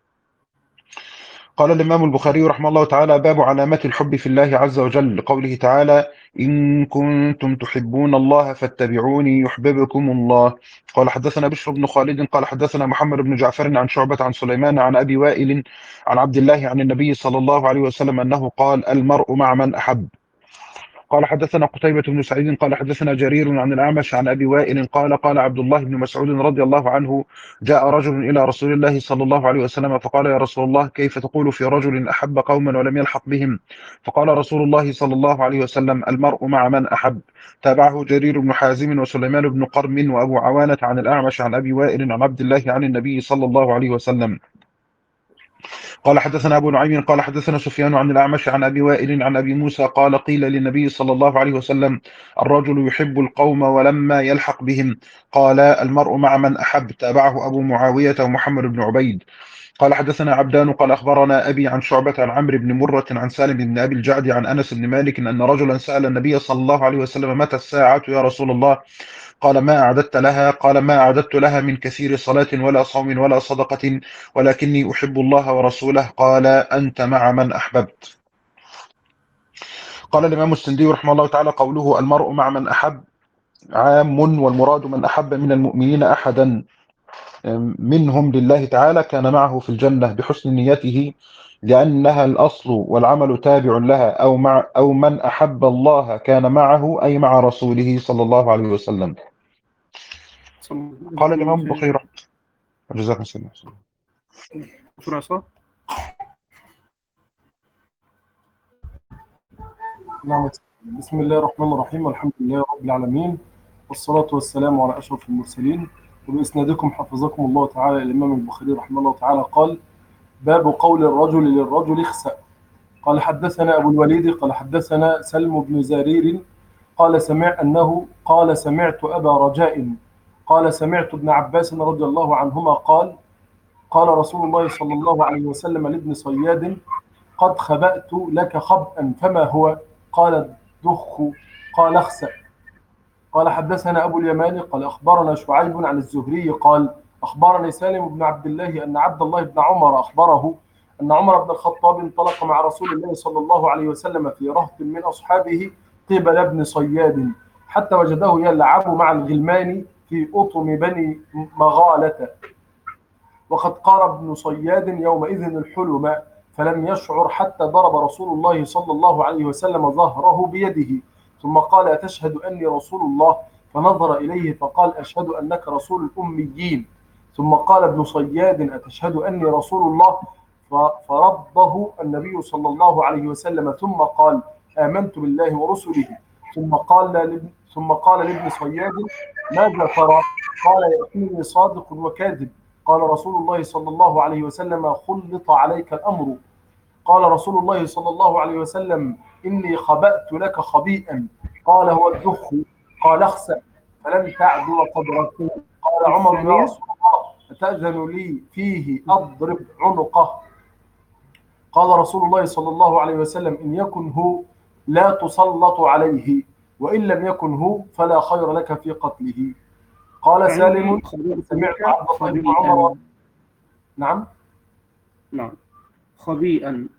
قال الإمام البخاري رحمه الله تعالى باب علامات الحب في الله عز وجل لقوله تعالى إن كنتم تحبون الله فاتبعوني يحببكم الله. قال حدثنا بشر بن خالد قال حدثنا محمد بن جعفر عن شعبة عن سليمان عن أبي وائل عن عبد الله عن النبي صلى الله عليه وسلم أنه قال المرء مع من أحب. قال حدثنا قتيبة بن سعيد قال حدثنا جرير عن الأعمش عن أبي وائل قال قال عبد الله بن مسعود رضي الله عنه جاء رجل إلى رسول الله صلى الله عليه وسلم فقال يا رسول الله كيف تقول في رجل أحب قوما ولم يلحق بهم. فقال رسول الله صلى الله عليه وسلم المرء مع من أحب. تابعه جرير بن حازم وسليمان بن قرم وأبو عوانة عن الأعمش عن أبي وائل عن عبد الله عن النبي صلى الله عليه وسلم. قال حدثنا أبو نعيم قال حدثنا سفيان عن الأعمش عن أبي وائل عن أبي موسى قال قيل للنبي صلى الله عليه وسلم الرجل يحب القوم ولما يلحق بهم قال المرء مع من أحب. تابعه أبو معاوية ومحمد بن عبيد. قال حدثنا عبدان قال أخبرنا أبي عن شعبة عن عمرو بن مرة عن سالم بن أبي الجعد عن أنس بن مالك أن رجلا سأل النبي صلى الله عليه وسلم متى الساعة يا رسول الله. قال ما أعددت لها قال ما أعددت لها من كثير صلاة ولا صوم ولا صدقة ولكني أحب الله ورسوله. قال أنت مع من أحببت. قال الإمام السندي رحمه الله تعالى قوله المرء مع من أحب عام والمراد من أحب من المؤمنين أحدا منهم لله تعالى كان معه في الجنة بحسن نيته لأنها الأصل والعمل تابع لها أو مع أو من أحب الله كان معه أي مع رسوله صلى الله عليه وسلم. قال الإمام البخاري جزاكم الله خير. نعم. بسم الله الرحمن الرحيم والحمد لله رب العالمين والصلاة والسلام على أشرف المرسلين. وبإسنادكم حفظكم الله تعالى الإمام البخاري رحمه الله تعالى قال باب قول الرجل للرجل اخسأ. قال حدثنا أبو الوليد قال حدثنا سلم بن زرير قال سمع أنه قال سمعت أبا رجاء قال سمعت ابن عباس رضي الله عنهما قال قال رسول الله صلى الله عليه وسلم لابن صياد قد خبأت لك خبأ فما هو؟ قال الدخ. قال اخسأ. قال الرجل للرجل اخسأ. قال سمعت أبا رجاء قال سمعت ابن عباس رضي الله عنهما قال قال رسول الله صلى الله عليه وسلم لابن صياد قد خبأت لك خبأ فما هو؟ قال الدخ. قال اخسأ. قال حدثنا أبو اليماني قال أخبرنا شعيب عن الزهري قال أخبرني سالم بن عبد الله أن عبد الله بن عمر أخبره أن عمر بن الخطاب انطلق مع رسول الله صلى الله عليه وسلم في رهط من أصحابه قبل ابن صياد حتى وجده يلعب مع الغلمان في أطم بني مغالة، وقد قار ابن صياد يومئذ الحلم فلم يشعر حتى ضرب رسول الله صلى الله عليه وسلم ظهره بيده، ثم قال أتشهد أني رسول الله؟ فنظر إليه فقال أشهد أنك رسول الأميين. ثم قال ابن صياد أتشهد أني رسول الله؟ فرده النبي صلى الله عليه وسلم ثم قال آمنت بالله ورسله. ثم قال ثم قال لابن صياد ماذا ترى؟ قال يأتيني صادق وكاذب. قال رسول الله صلى الله عليه وسلم خلط عليك الأمر. قال رسول الله صلى الله عليه وسلم إني خبأت لك خبيئا. قال هو الدخ. قال اخسأ فلن تعدو قدرك. قال عمر يا رسول الله أتأذن لي فيه أضرب عنقه؟ قال رسول الله صلى الله عليه وسلم إن يكن هو لا تسلط عليه، وإن لم يكن هو فلا خير لك في قتله. قال سالم سمعت عبد الله بن عمر. نعم نعم خبيئا.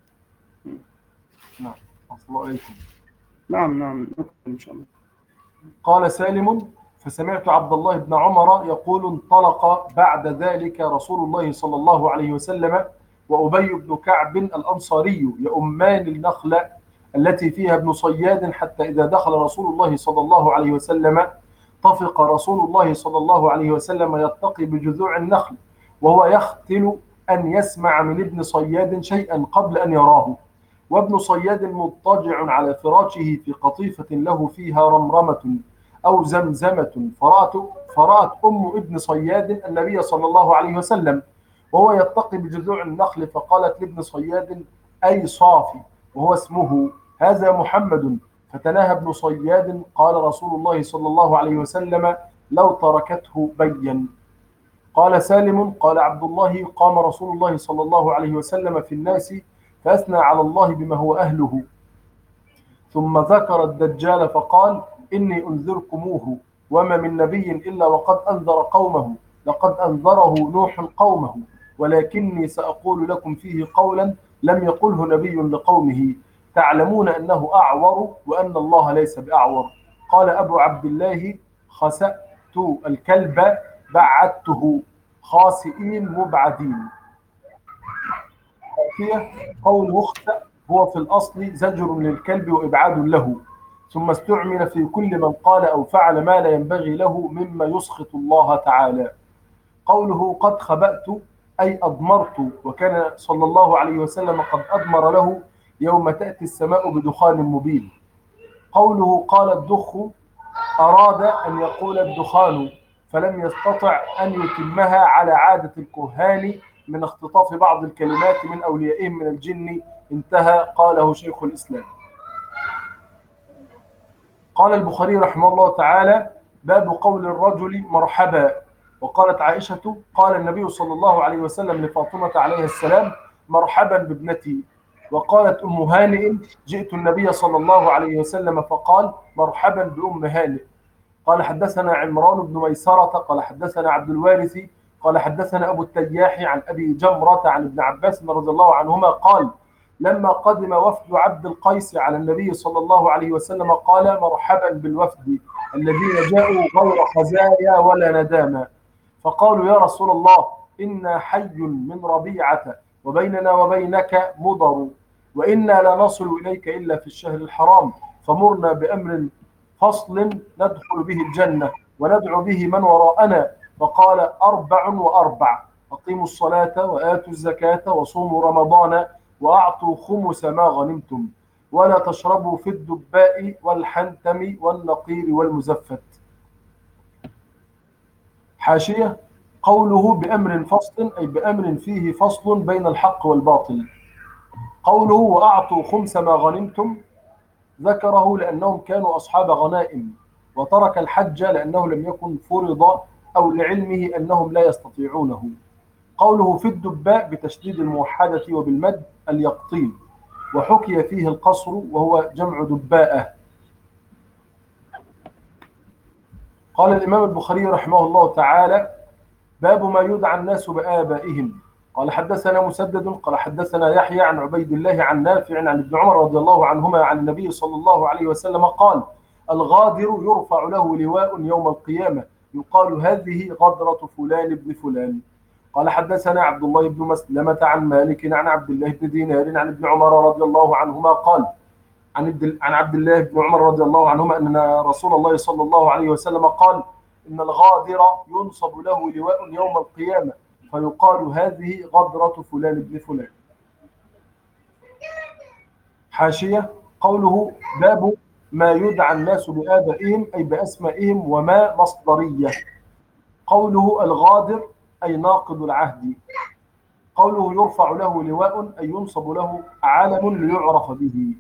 نعم الله عليكم. نعم نعم إن شاء الله. قال سالم فسمعت عبد الله بن عمر يقول انطلق بعد ذلك رسول الله صلى الله عليه وسلم وأبي بن كعب الأنصاري يؤمان النخلة التي فيها ابن صياد حتى إذا دخل رسول الله صلى الله عليه وسلم طفق رسول الله صلى الله عليه وسلم يتقي بجذوع النخل وهو يختل أن يسمع من ابن صياد شيئا قبل أن يراه، وابن صياد مضطجع على فراشه في قطيفة له فيها رمرمة أو زمزمة، فرأت, فرأت أم ابن صياد النبي صلى الله عليه وسلم وهو يتقي بجذوع النخل فقالت لابن صياد أي صافي وهو اسمه هذا محمد، فتناهى ابن صياد. قال رسول الله صلى الله عليه وسلم لو تركته بين. قال سالم قال عبد الله قام رسول الله صلى الله عليه وسلم في الناس فأثنى على الله بما هو أهله، ثم ذكر الدجال فقال إني أنذركموه وما من نبي إلا وقد أنذر قومه، لقد أنذره نوح قومه ولكني سأقول لكم فيه قولا لم يقله نبي لقومه، تعلمون أنه أعور وأن الله ليس بأعور. قال أبو عبد الله خسأت الكلب بعدته خاسئين مبعدين. قول اخسأ هو في الأصل زجر للكلب وإبعاد له، ثم استعمل في كل من قال أو فعل ما لا ينبغي له مما يسخط الله تعالى. قوله قد خبأت أي أضمرت، وكان صلى الله عليه وسلم قد أضمر له يوم تأتي السماء بدخان مبين. قوله قال الدخ أراد أن يقول الدخان فلم يستطع أن يتمها على عادة الكهان من اختطاف بعض الكلمات من أوليائهم من الجن، انتهى. قاله شيخ الإسلام. قال البخاري رحمه الله تعالى باب قول الرجل مرحبا. وقالت عائشة قال النبي صلى الله عليه وسلم لفاطمة عليه السلام مرحبا بابنتي. وقالت أم هانئ جئت النبي صلى الله عليه وسلم فقال مرحبا بأم هانئ. قال حدثنا عمران بن ميسرة قال حدثنا عبد الوارث قال حدثنا أبو التياح عن أبي جمرة عن ابن عباس رضي الله عنهما قال لما قدم وفد عبد القيس على النبي صلى الله عليه وسلم قال مرحبا بالوفد الذين جاءوا غير خزايا ولا ندامة، فقالوا يا رسول الله إنا حي من ربيعة وبيننا وبينك مضر وإنا لا نصل إليك إلا في الشهر الحرام، فمرنا بأمر فصل ندخل به الجنة وندعو به من وراءنا. فقال أربع وأربع أقيموا الصلاة وآتوا الزكاة وصوموا رمضان وأعطوا خمس ما غنمتم ولا تشربوا في الدباء والحنتم والنقير والمزفت. حاشية قوله بأمر فصل أي بأمر فيه فصل بين الحق والباطل. قوله وأعطوا خمس ما غنمتم ذكره لأنهم كانوا أصحاب غنائم، وترك الحج لأنه لم يكن فرض أو لعلمه أنهم لا يستطيعونه. قوله في الدباء بتشديد الموحدة وبالمد اليقطين، وحكي فيه القصر وهو جمع دباءة. قال الإمام البخاري رحمه الله تعالى: باب ما يدعى الناس بآبائهم. قال حدثنا مسدد قال حدثنا يحيى عن عبيد الله عن نافع عن ابن عمر رضي الله عنهما عن النبي صلى الله عليه وسلم قال: الغادر يرفع له لواء يوم القيامة يقال هذه غدرة فلان بن فلان. قال حدثنا عبد الله بن مسلمة عن مالك عن عبد الله بن دينار عن ابن عمر رضي الله عنهما قال: عن عن عبد الله بن عمر رضي الله عنهما أن رسول الله صلى الله عليه وسلم قال: إن الغادر ينصب له لواء يوم القيامة فيقال هذه غدرة فلان بن فلان. حاشية: قوله باب ما يدعى الناس بآبائهم أي بأسمائهم وما مصدرية. قوله الغادر أي ناقض العهد. قوله يرفع له لواء أي ينصب له علم ليعرف به.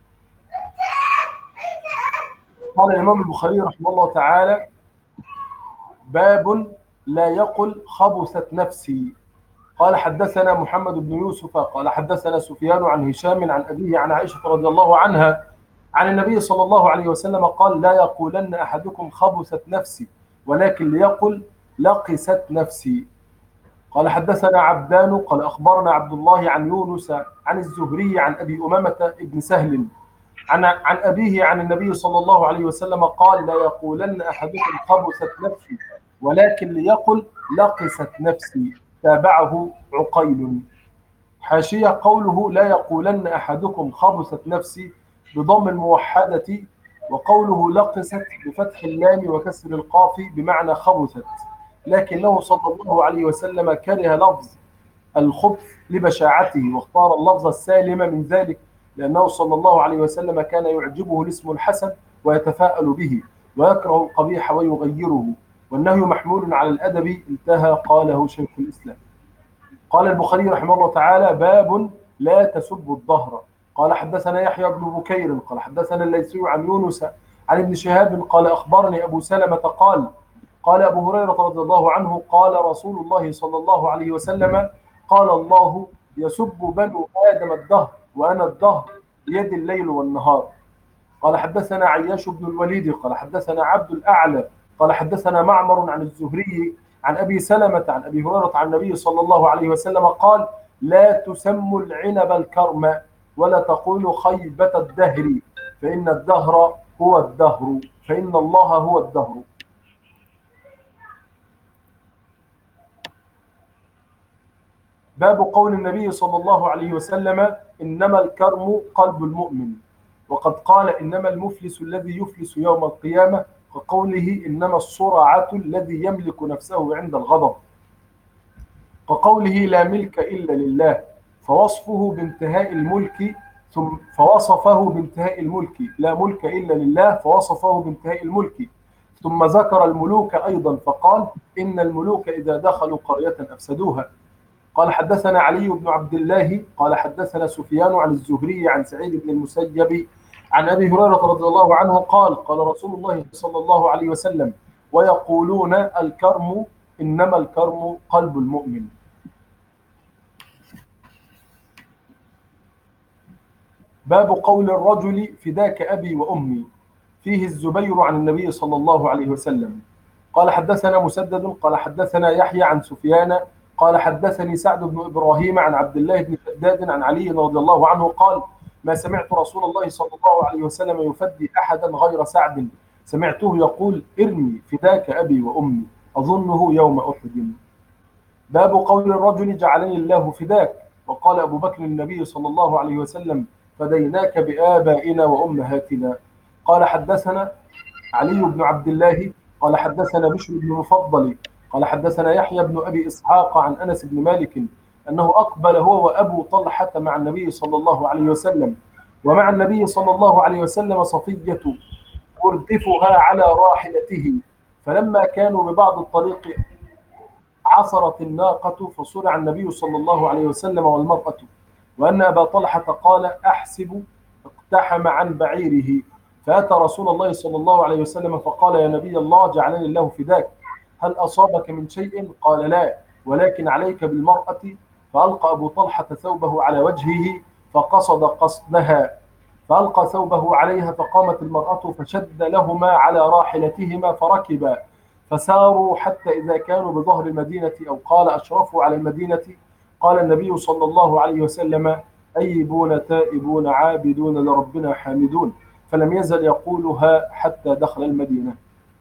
قال الإمام البخاري رحمه الله تعالى: باب لا يقل خبثت نفسي. قال حدثنا محمد بن يوسف قال حدثنا سفيان عن هشام عن أبيه عن عائشة رضي الله عنها عن النبي صلى الله عليه وسلم قال: لا يقولن أحدكم خبثت نفسي ولكن ليقل لقست نفسي. قال حدثنا عبدان قال أخبرنا عبد الله عن يونس عن الزهري عن أبي أمامة بن سهل عن عن أبيه عن النبي صلى الله عليه وسلم قال: لا يقولن أحدكم خبثت نفسي ولكن ليقل لقست نفسي. تابعه عقيل. حاشية: قوله لا يقولن أحدكم خبثت نفسي بضم الموحدة، وقوله لقست بفتح اللام وكسر القاف بمعنى خبثت، لكنه صلى الله عليه وسلم كره لفظ الخبث لبشاعته واختار اللفظ السالم من ذلك، لأنه صلى الله عليه وسلم كان يعجبه الاسم الحسن ويتفاءل به ويكره القبيح ويغيره، والنهي محمول على الأدب. انتهى. قاله شيخ الإسلام. قال البخاري رحمه الله تعالى: باب لا تسبوا الظهر. قال حدثنا يحيى بن بكير قال حدثنا الليثي عن يونس عن ابن شهاب قال أخبرني أبو سلمة قال: قال أبو هريرة رضي الله عنه قال رسول الله صلى الله عليه وسلم: قال الله: يسب بنو آدم الدهر وأنا الدهر بيد الليل والنهار. قال حدثنا عياش بن الوليد قال حدثنا عبد الأعلى قال حدثنا معمر عن الزهري عن أبي سلمة عن أبي هريرة عن النبي صلى الله عليه وسلم قال: لا تسموا العنب الكرم ولا تقولوا خيبة الدهر فإن الدهر هو الدهر فإن الله هو الدهر. باب قول النبي صلى الله عليه وسلم: إنما الكرم قلب المؤمن. وقد قال: إنما المفلس الذي يفلس يوم القيامة، وقوله: إنما الصرعة الذي يملك نفسه عند الغضب، وقوله: لا ملك إلا لله، فوصفه بانتهاء الملك ثم فوصفه بانتهاء الملك لا ملك إلا لله فوصفه بانتهاء الملك، ثم ذكر الملوك أيضا فقال: إن الملوك إذا دخلوا قرية أفسدوها. قال حدثنا علي بن عبد الله قال حدثنا سفيان عن الزهري عن سعيد بن المسيب عن أبي هريرة رضي الله عنه قال: قال رسول الله صلى الله عليه وسلم: ويقولون الكرم إنما الكرم قلب المؤمن. باب قول الرجل: فداك أبي وأمي. فيه الزبير عن النبي صلى الله عليه وسلم. قال حدثنا مسدد قال حدثنا يحيى عن سفيان قال حدثني سعد بن إبراهيم عن عبد الله بن شداد عن علي رضي الله عنه قال: ما سمعت رسول الله صلى الله عليه وسلم يفدي أحدا غير سعد، سمعته يقول: ارمي فداك أبي وأمي، أظنه يوم أحد. باب قول الرجل: جعلني الله فداك. وقال أبو بكر النبي صلى الله عليه وسلم: فديناك بآبائنا وأمهاتنا. قال حدثنا علي بن عبد الله قال حدثنا بشر بن مفضل قال حدثنا يحيى بن أبي إسحاق عن أنس بن مالك أنه أقبل هو وأبو طلحة مع النبي صلى الله عليه وسلم، ومع النبي صلى الله عليه وسلم صفية يردفها على راحلته، فلما كانوا ببعض الطريق عصرت الناقة فصرع النبي صلى الله عليه وسلم والمرأة، وأن أبا طلحة قال: أحسب اقتحم عن بعيره، فأتى رسول الله صلى الله عليه وسلم فقال: يا نبي الله، جعلني الله فداك، هل أصابك من شيء؟ قال: لا، ولكن عليك بالمرأة. فألقى أبو طلحة ثوبه على وجهه فقصد قصدها، فألقى ثوبه عليها، فقامت المرأة فشد لهما على راحلتهما فركبا، فساروا حتى إذا كانوا بظهر المدينة، أو قال أشرفوا على المدينة، قال النبي صلى الله عليه وسلم: أيبون تائبون عابدون لربنا حامدون، فلم يزل يقولها حتى دخل المدينة.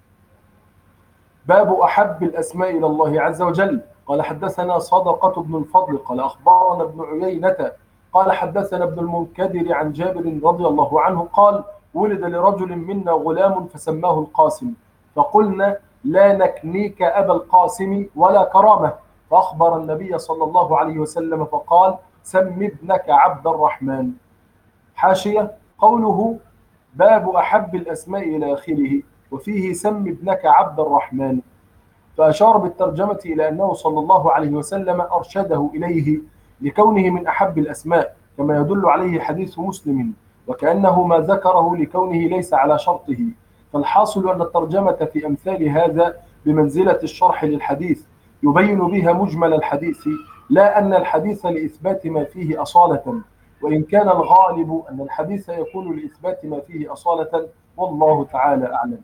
باب أحب الأسماء إلى الله عز وجل. قال حدثنا صدقة بن الفضل قال أخبرنا ابن عيينة قال حدثنا ابن المنكدر عن جابر رضي الله عنه قال: ولد لرجل منا غلام فسماه القاسم، فقلنا: لا نكنيك أبا القاسم ولا كرامة، فأخبر النبي صلى الله عليه وسلم فقال: سم ابنك عبد الرحمن. حاشية: قوله باب أحب الأسماء إلى آخره، وفيه سم ابنك عبد الرحمن، فأشار بالترجمة إلى أنه صلى الله عليه وسلم أرشده إليه لكونه من أحب الأسماء، كما يدل عليه حديث مسلم، وكأنه ما ذكره لكونه ليس على شرطه. فالحاصل أن الترجمة في أمثال هذا بمنزلة الشرح للحديث، يبين بها مجمل الحديث، لا أن الحديث لإثبات ما فيه أصالة، وإن كان الغالب أن الحديث يكون لإثبات ما فيه أصالة، والله تعالى أعلم.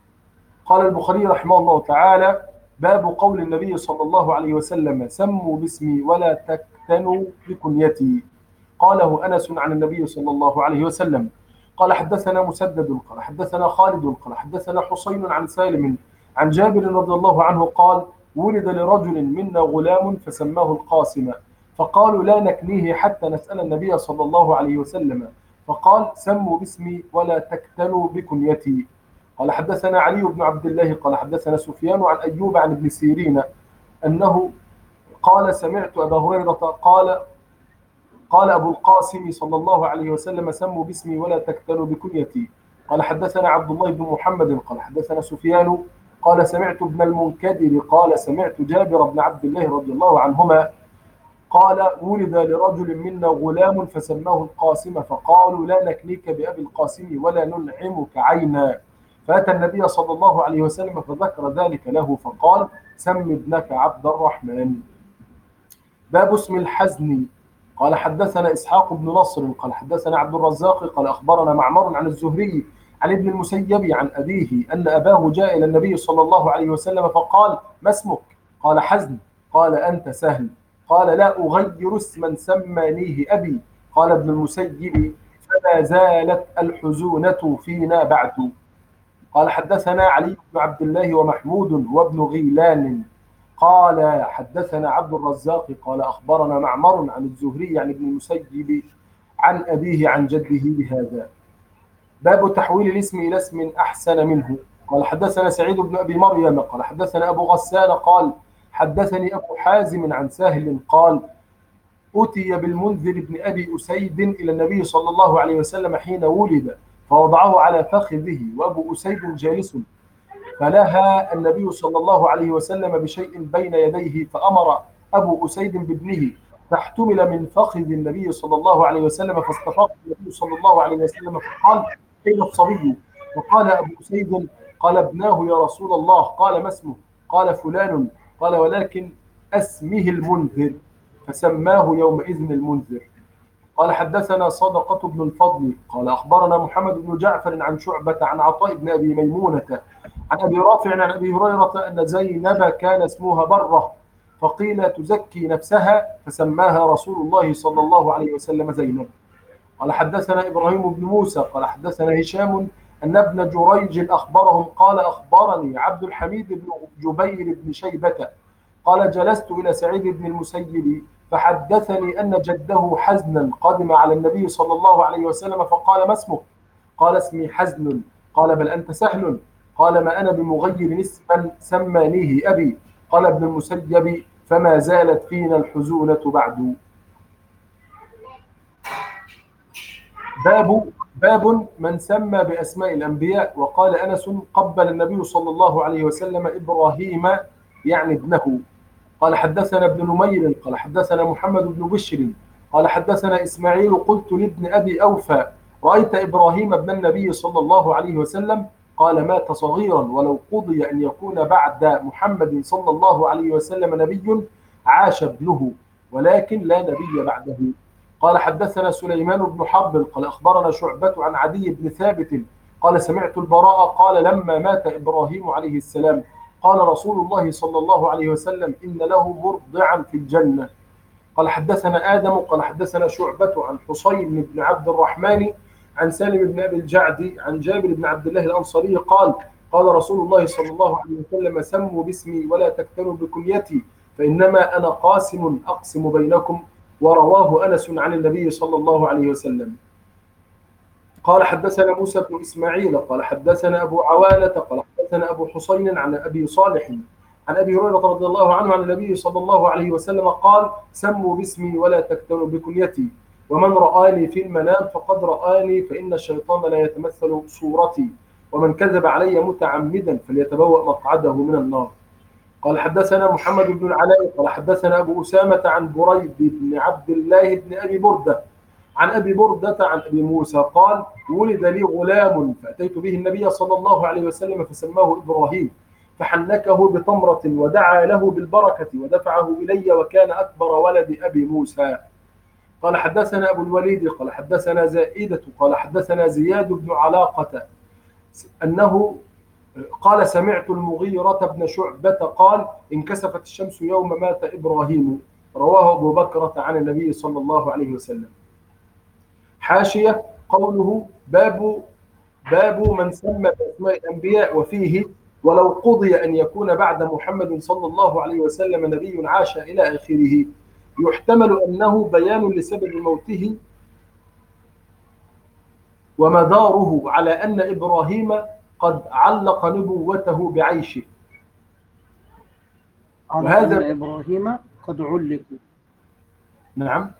قال البخاري رحمه الله تعالى: باب قول النبي صلى الله عليه وسلم: سموا باسمي ولا تكتنوا بكنيتي. قاله أنس عن النبي صلى الله عليه وسلم. قال حدثنا مسدد قال حدثنا خالد قال حدثنا حسين عن سالم عن جابر رضي الله عنه قال: ولد لرجل منا غلام فسماه القاسم، فقالوا: لا نكنيه حتى نسأل النبي صلى الله عليه وسلم، فقال: سموا باسمي ولا تكتنوا بكنيتي. قال حدثنا علي بن عبد الله قال حدثنا سفيان عن أيوب عن ابن سيرين أنه قال: سمعت أبا هريرة قال: قال أبو القاسم صلى الله عليه وسلم: سموا باسمي ولا تكتنوا بكنيتي. قال حدثنا عبد الله بن محمد قال حدثنا سفيان قال: سمعت ابن المنكدر قال: سمعت جابر بن عبد الله رضي الله عنهما قال: ولد لرجل منا غلام فسماه القاسم، فقالوا: لا نكنيك بأبي القاسم ولا ننعمك عينا. فأتى النبي صلى الله عليه وسلم فذكر ذلك له، فقال: سم ابنك عبد الرحمن. باب اسم الحزن. قال حدثنا إسحاق بن نصر قال حدثنا عبد الرزاق قال أخبرنا معمر عن الزهري عن ابن المسيب عن أبيه أن أباه جاء إلى النبي صلى الله عليه وسلم فقال: ما اسمك؟ قال: حزن. قال: أنت سهل. قال: لا أغير اسما سمانيه أبي. قال ابن المسيب: فما زالت الحزونة فينا بعد. قال حدثنا علي بن عبد الله ومحمود وابن غيلان قال حدثنا عبد الرزاق قال أخبرنا معمر عن الزهري عن ابن المسيب عن أبيه عن جده بهذا. باب تحويل الاسم إلى اسم أحسن منه. قال حدثنا سعيد بن أبي مريم قال حدثنا أبو غسان قال حدثني أبو حازم عن سهل قال: أتي بالمنذر بن أبي أسيد إلى النبي صلى الله عليه وسلم حين ولد، فوضعه على فخذه وأبو أسيد جالس، فلها النبي صلى الله عليه وسلم بشيء بين يديه، فأمر أبو أسيد بابنه فاحتمل من فخذ النبي صلى الله عليه وسلم، فاستفاق النبي صلى الله عليه وسلم فقال: أين الصبي؟ فقال أبو أسيد: قال: ابناه يا رسول الله. قال: ما اسمه؟ قال: فلان. قال: ولكن اسمه المنذر، فسماه يومئذ المنذر. قال حدثنا صدقة بن الفضل قال أخبرنا محمد بن جعفر عن شعبة عن عطاء بن أبي ميمونة عن أبي رافع عن أبي هريرة أن زينب كان اسمها برة، فقيل: تزكي نفسها، فسماها رسول الله صلى الله عليه وسلم زينب. قال حدثنا إبراهيم بن موسى قال حدثنا هشام أن ابن جريج أخبرهم قال: أخبرني عبد الحميد بن جبير بن شيبة قال: جلست إلى سعيد بن المسيب فحدثني أن جده حزنا قدم على النبي صلى الله عليه وسلم، فقال: ما اسمك؟ قال: اسمي حزن. قال: بل أنت سهل. قال: ما أنا بمغير اسما سمانيه أبي. قال ابن المسيب: فما زالت فينا الحزونة بعد. باب باب من سمى بأسماء الأنبياء. وقال أنس: قبل النبي صلى الله عليه وسلم إبراهيم يعني ابنه. قال حدثنا ابن نمير قال حدثنا محمد بن بشر قال حدثنا إسماعيل قلت لابن أبي أوفى: رأيت إبراهيم ابن النبي صلى الله عليه وسلم؟ قال: مات صغيرا، ولو قضي أن يكون بعد محمد صلى الله عليه وسلم نبي عاش ابنه، ولكن لا نبي بعده. قال حدثنا سليمان بن حرب قال أخبرنا شعبة عن عدي بن ثابت قال سمعت البراء قال لما مات إبراهيم عليه السلام قال رسول الله صلى الله عليه وسلم إن له مرضعا في الجنة. قال حدثنا آدم قال حدثنا شعبة عن حسين بن عبد الرحمن عن سالم بن أبي الجعد عن جابر بن عبد الله الأنصاري قال قال رسول الله صلى الله عليه وسلم سموا باسمي ولا تكتنوا بكنيتي فإنما أنا قاسم أقسم بينكم. ورواه أنس عن النبي صلى الله عليه وسلم. قال حدثنا موسى بن إسماعيل قال حدثنا أبو عوانة قال حدثنا أبو حسين عن أبي صالح عن أبي هريرة رضي الله عنه عن النبي صلى الله عليه وسلم قال سموا باسمي ولا تكتنوا بكنيتي ومن رآني في المنام فقد رآني فإن الشيطان لا يتمثل صورتي ومن كذب علي متعمدا فليتبوأ مقعده من النار. قال حدثنا محمد بن العلاء قال حدثنا أبو أسامة عن بريد بن عبد الله بن أبي بردة عن أبي بردة عن أبي موسى قال ولد لي غلام فأتيت به النبي صلى الله عليه وسلم فسماه إبراهيم فحنكه بتمرة ودعا له بالبركة ودفعه إلي وكان أكبر ولد أبي موسى. قال حدثنا أبو الوليد قال حدثنا زائدة قال حدثنا زياد بن علاقة أنه قال سمعت المغيرة بن شعبة قال انكسفت الشمس يوم مات إبراهيم. رواه أبو بكرة عن النبي صلى الله عليه وسلم. حاشية قوله باب باب من سمى بأسماء الأنبياء وفيه ولو قضي أن يكون بعد محمد صلى الله عليه وسلم نبي عاش إلى آخره يحتمل أنه بيان لسبب موته ومداره على أن إبراهيم قد علق نبوته بعيشه. وهذا أن إبراهيم قد علق. نعم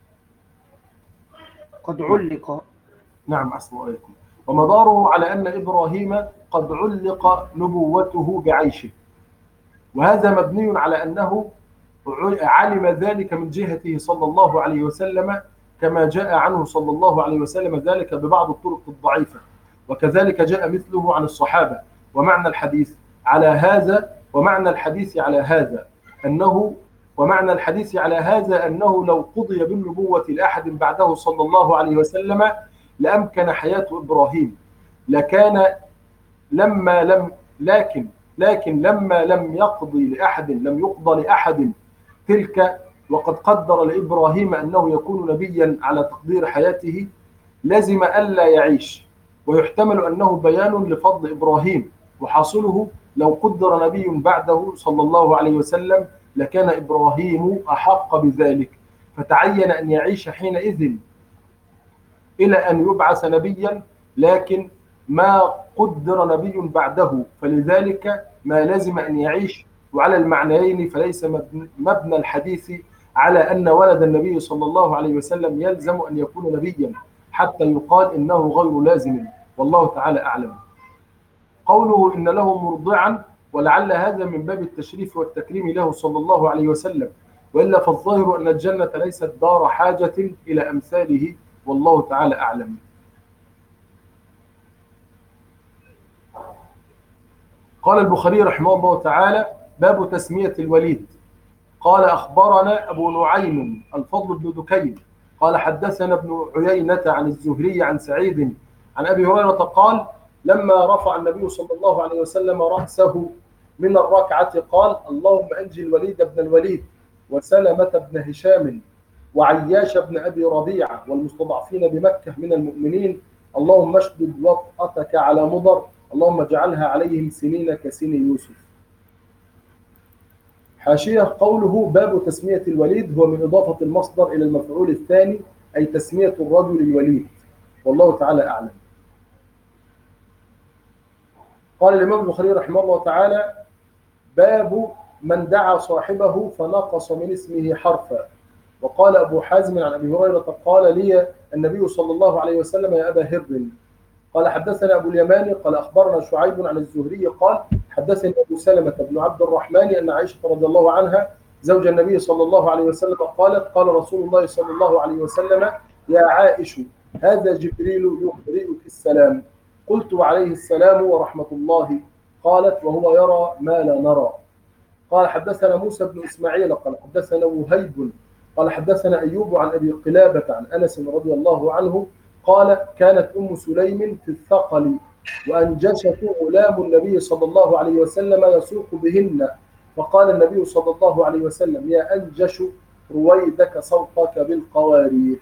قد علق. نعم أحسن عليكم. ومداره على أن إبراهيم قد علق نبوته بعيشه وهذا مبني على أنه علم ذلك من جهته صلى الله عليه وسلم كما جاء عنه صلى الله عليه وسلم ذلك ببعض الطرق الضعيفة وكذلك جاء مثله عن الصحابة. ومعنى الحديث على هذا ومعنى الحديث على هذا أنه ومعنى الحديث على هذا أنه لو قضي بالنبوة لأحد بعده صلى الله عليه وسلم لأمكن حياة إبراهيم لكان لما لم لكن لكن لما لم يقضي لأحد لم يقضى لأحد تلك وقد قدر لإبراهيم أنه يكون نبيا على تقدير حياته لازم ألا يعيش ويحتمل أنه بيان لفضل إبراهيم وحاصله لو قدر نبي بعده صلى الله عليه وسلم لكان إبراهيم أحق بذلك فتعين أن يعيش حينئذ إلى أن يبعث نبيا لكن ما قدر نبي بعده فلذلك ما لازم أن يعيش. وعلى المعنيين فليس مبنى الحديث على أن ولد النبي صلى الله عليه وسلم يلزم أن يكون نبيا حتى يقال إنه غير لازم والله تعالى أعلم. قوله إن له مرضعا ولعل هذا من باب التشريف والتكريم له صلى الله عليه وسلم وإلا فالظاهر أن الجنة ليست دار حاجة إلى أمثاله والله تعالى أعلم. قال البخاري رحمه الله تعالى باب تسمية الوليد. قال أخبرنا أبو نعيم الفضل بن دكين قال حدثنا ابن عيينة عن الزهري عن سعيد عن أبي هريرة قال لما رفع النبي صلى الله عليه وسلم رأسه من الركعة قال اللهم أنجي الوليد بن الوليد وسلمة بن هشام وعياش بن أبي ربيعة والمستضعفين بمكة من المؤمنين اللهم اشدد وطأتك على مضر اللهم اجعلها عليهم سنين كسن يوسف. حاشية قوله باب تسمية الوليد هو من إضافة المصدر إلى المفعول الثاني أي تسمية الرجل الوليد والله تعالى أعلم. قال الإمام البخاري رحمه الله تعالى باب من دعا صاحبه فنقص من اسمه حرفا. وقال أبو حازم عن أبي هريرة قال لي النبي صلى الله عليه وسلم يا أبا هر. قال حدثنا أبو اليماني قال أخبرنا شعيب عن الزهري قال حدثني أبو سلمة بن عبد الرحمن أن عائشة رضي الله عنها زوج النبي صلى الله عليه وسلم قالت قال رسول الله صلى الله عليه وسلم يا عائشة هذا جبريل يقرئك السلام. قلت وعليه السلام ورحمة الله. قالت وهو يرى ما لا نرى. قال حدثنا موسى بن إسماعيل قال حدثنا وهيب قال حدثنا أيوب عن أبي قلابة عن أنس رضي الله عنه قال كانت أم سليم في الثقل وأنجشته غلام النبي صلى الله عليه وسلم يسوق بهن، فقال النبي صلى الله عليه وسلم يا أنجش رويدك صوتك بالقوارير.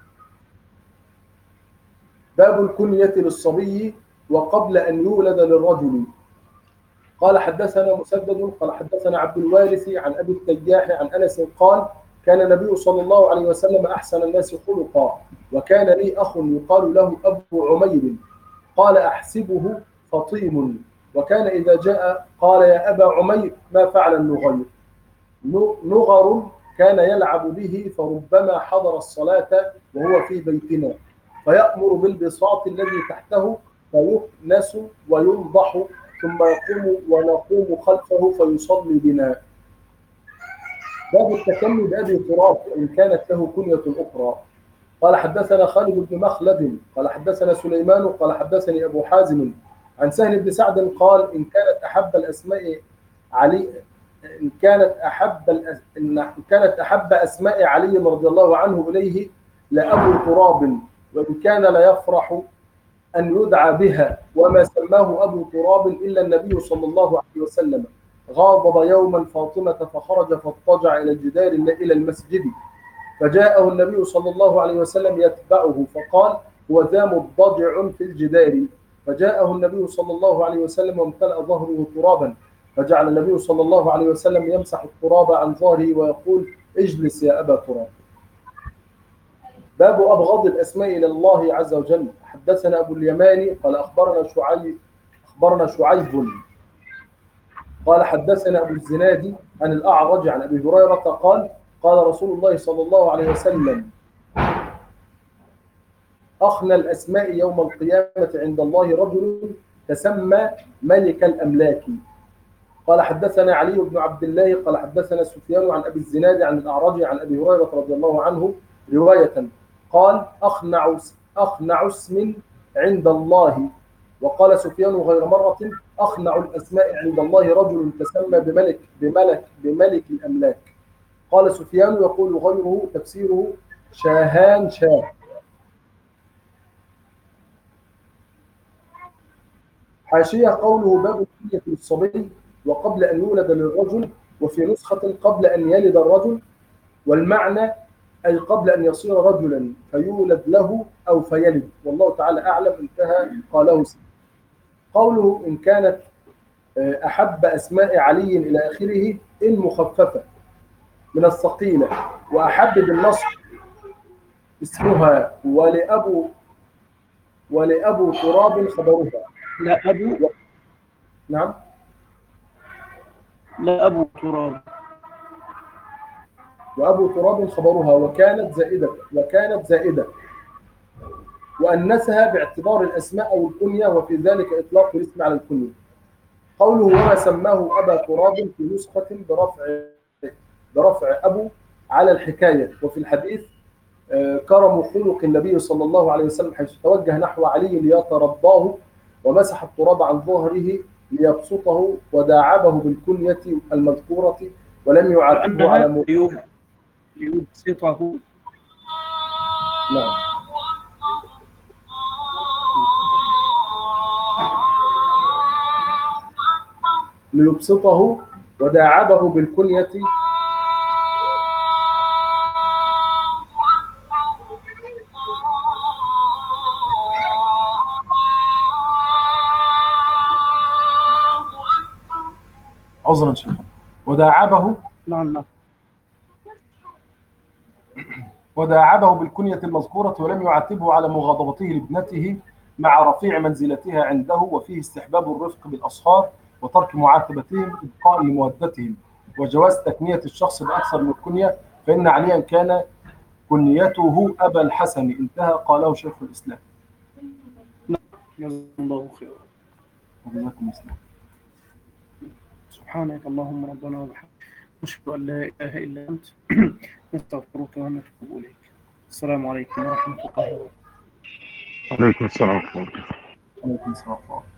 باب الكنية للصبي وقبل أن يولد للرجل. قال حدثنا مسدد قال حدثنا عبد الوارث عن أبي التياح عن أنس قال كان النبي صلى الله عليه وسلم أحسن الناس خلقا، وكان لي أخ يقال له أبو عمير، قال أحسبه فطيم، وكان إذا جاء قال يا أبا عمير ما فعل النغير؟ نغر كان يلعب به، فربما حضر الصلاة وهو في بيتنا فيأمر بالبساط الذي تحته فيكنس وينضح، ثم يقوم ونقوم خلفه فيصلي بنا. باب التكني بأبي تراب إن كانت له كنية أخرى. قال حدثنا خالد بن مخلد قال حدثنا سليمان قال حدثني أبو حازم عن سهل بن سعد قال إن كانت أحب الأسماء علي إن كانت أحب الأس... إن كانت أحب أسماء علي رضي الله عنه إليه لأبو تراب، وإن كان لا يفرح أن يدعى بها، وما سماه أبو تراب إلا النبي صلى الله عليه وسلم. غاضب يوما فاطمة فخرج فاضطجع إلى الجدار إلى المسجد، فجاءه النبي صلى الله عليه وسلم يتبعه فقال هو ذا مضطجع في الجدار، فجاءه النبي صلى الله عليه وسلم وامتلأ ظهره ترابا، فجعل النبي صلى الله عليه وسلم يمسح التراب عن ظهره ويقول اجلس يا أبا تراب. باب أبغض الأسماء إلى الله عز وجل. حدثنا أبو اليماني قال أخبرنا شعيب أخبرنا شعيب قال حدثنا أبو الزنادي عن الأعرج عن أبي هريرة قال قال رسول الله صلى الله عليه وسلم أخنى الأسماء يوم القيامة عند الله رجل تسمى ملك الأملاك. قال حدثنا علي بن عبد الله قال حدثنا سفيان عن أبي الزناد عن الأعرج عن أبي هريرة رضي الله عنه رواية قال أخنع أخنع اسم عند الله. وقال سفيان غير مرة أخنع الأسماء عند الله رجل تسمى بملك بملك بملك الأملاك. قال سفيان يقول غيره تفسيره شاهان شاه. حاشية قوله باب الكنية للصبي وقبل أن يولد للرجل، وفي نسخة قبل أن يلد الرجل، والمعنى أي قبل أن يصير رجلا فيولد له أو فيلد، والله تعالى أعلم. انتهى قاله سيد. قوله إن كانت أحب أسماء علي إلى آخره المخففة من الثقيلة، وأحب بالنصب اسمها ولأبو ولأبو تراب خبرها. لا أبو و... نعم لا أبو تراب وأبو تراب خبرها وكانت زائدة وكانت زائدة وأنسها باعتبار الأسماء أو الكنية، وفي ذلك إطلاق الاسم على الكنية. قوله وما سماه أبا تراب في نسخة برفع برفع أبو على الحكاية، وفي الحديث كرم خلق النبي صلى الله عليه وسلم حيث توجه نحو علي ليترضاه ومسح التراب عن ظهره ليبسطه وداعبه بالكنية المذكورة ولم يعاتبه على مو... يبسطه. نعم. ليبسطه وداعبه بالكنية عذرا شيخا وداعبه نعم وداعبه بالكنية المذكورة ولم يعاتبه على مغاضبته لابنته مع رفيع منزلتها عنده، وفيه استحباب الرفق بالأصهار وترك معاتبتهم إبقاء مودتهم، وجواز تكنية الشخص بأكثر من الكنية، فإن عليا كان كنيته أبا الحسن. انتهى قاله شيخ الإسلام. جزاكم الله خيرا. وجزاكم السلام. سبحانك اللهم ربنا وبحمدك نشهد أن لا إله إلا أنت نستغفرك ونتوب إليك. السلام عليكم ورحمة الله وبركاته. وعليكم السلام ورحمة الله. عليكم السلام.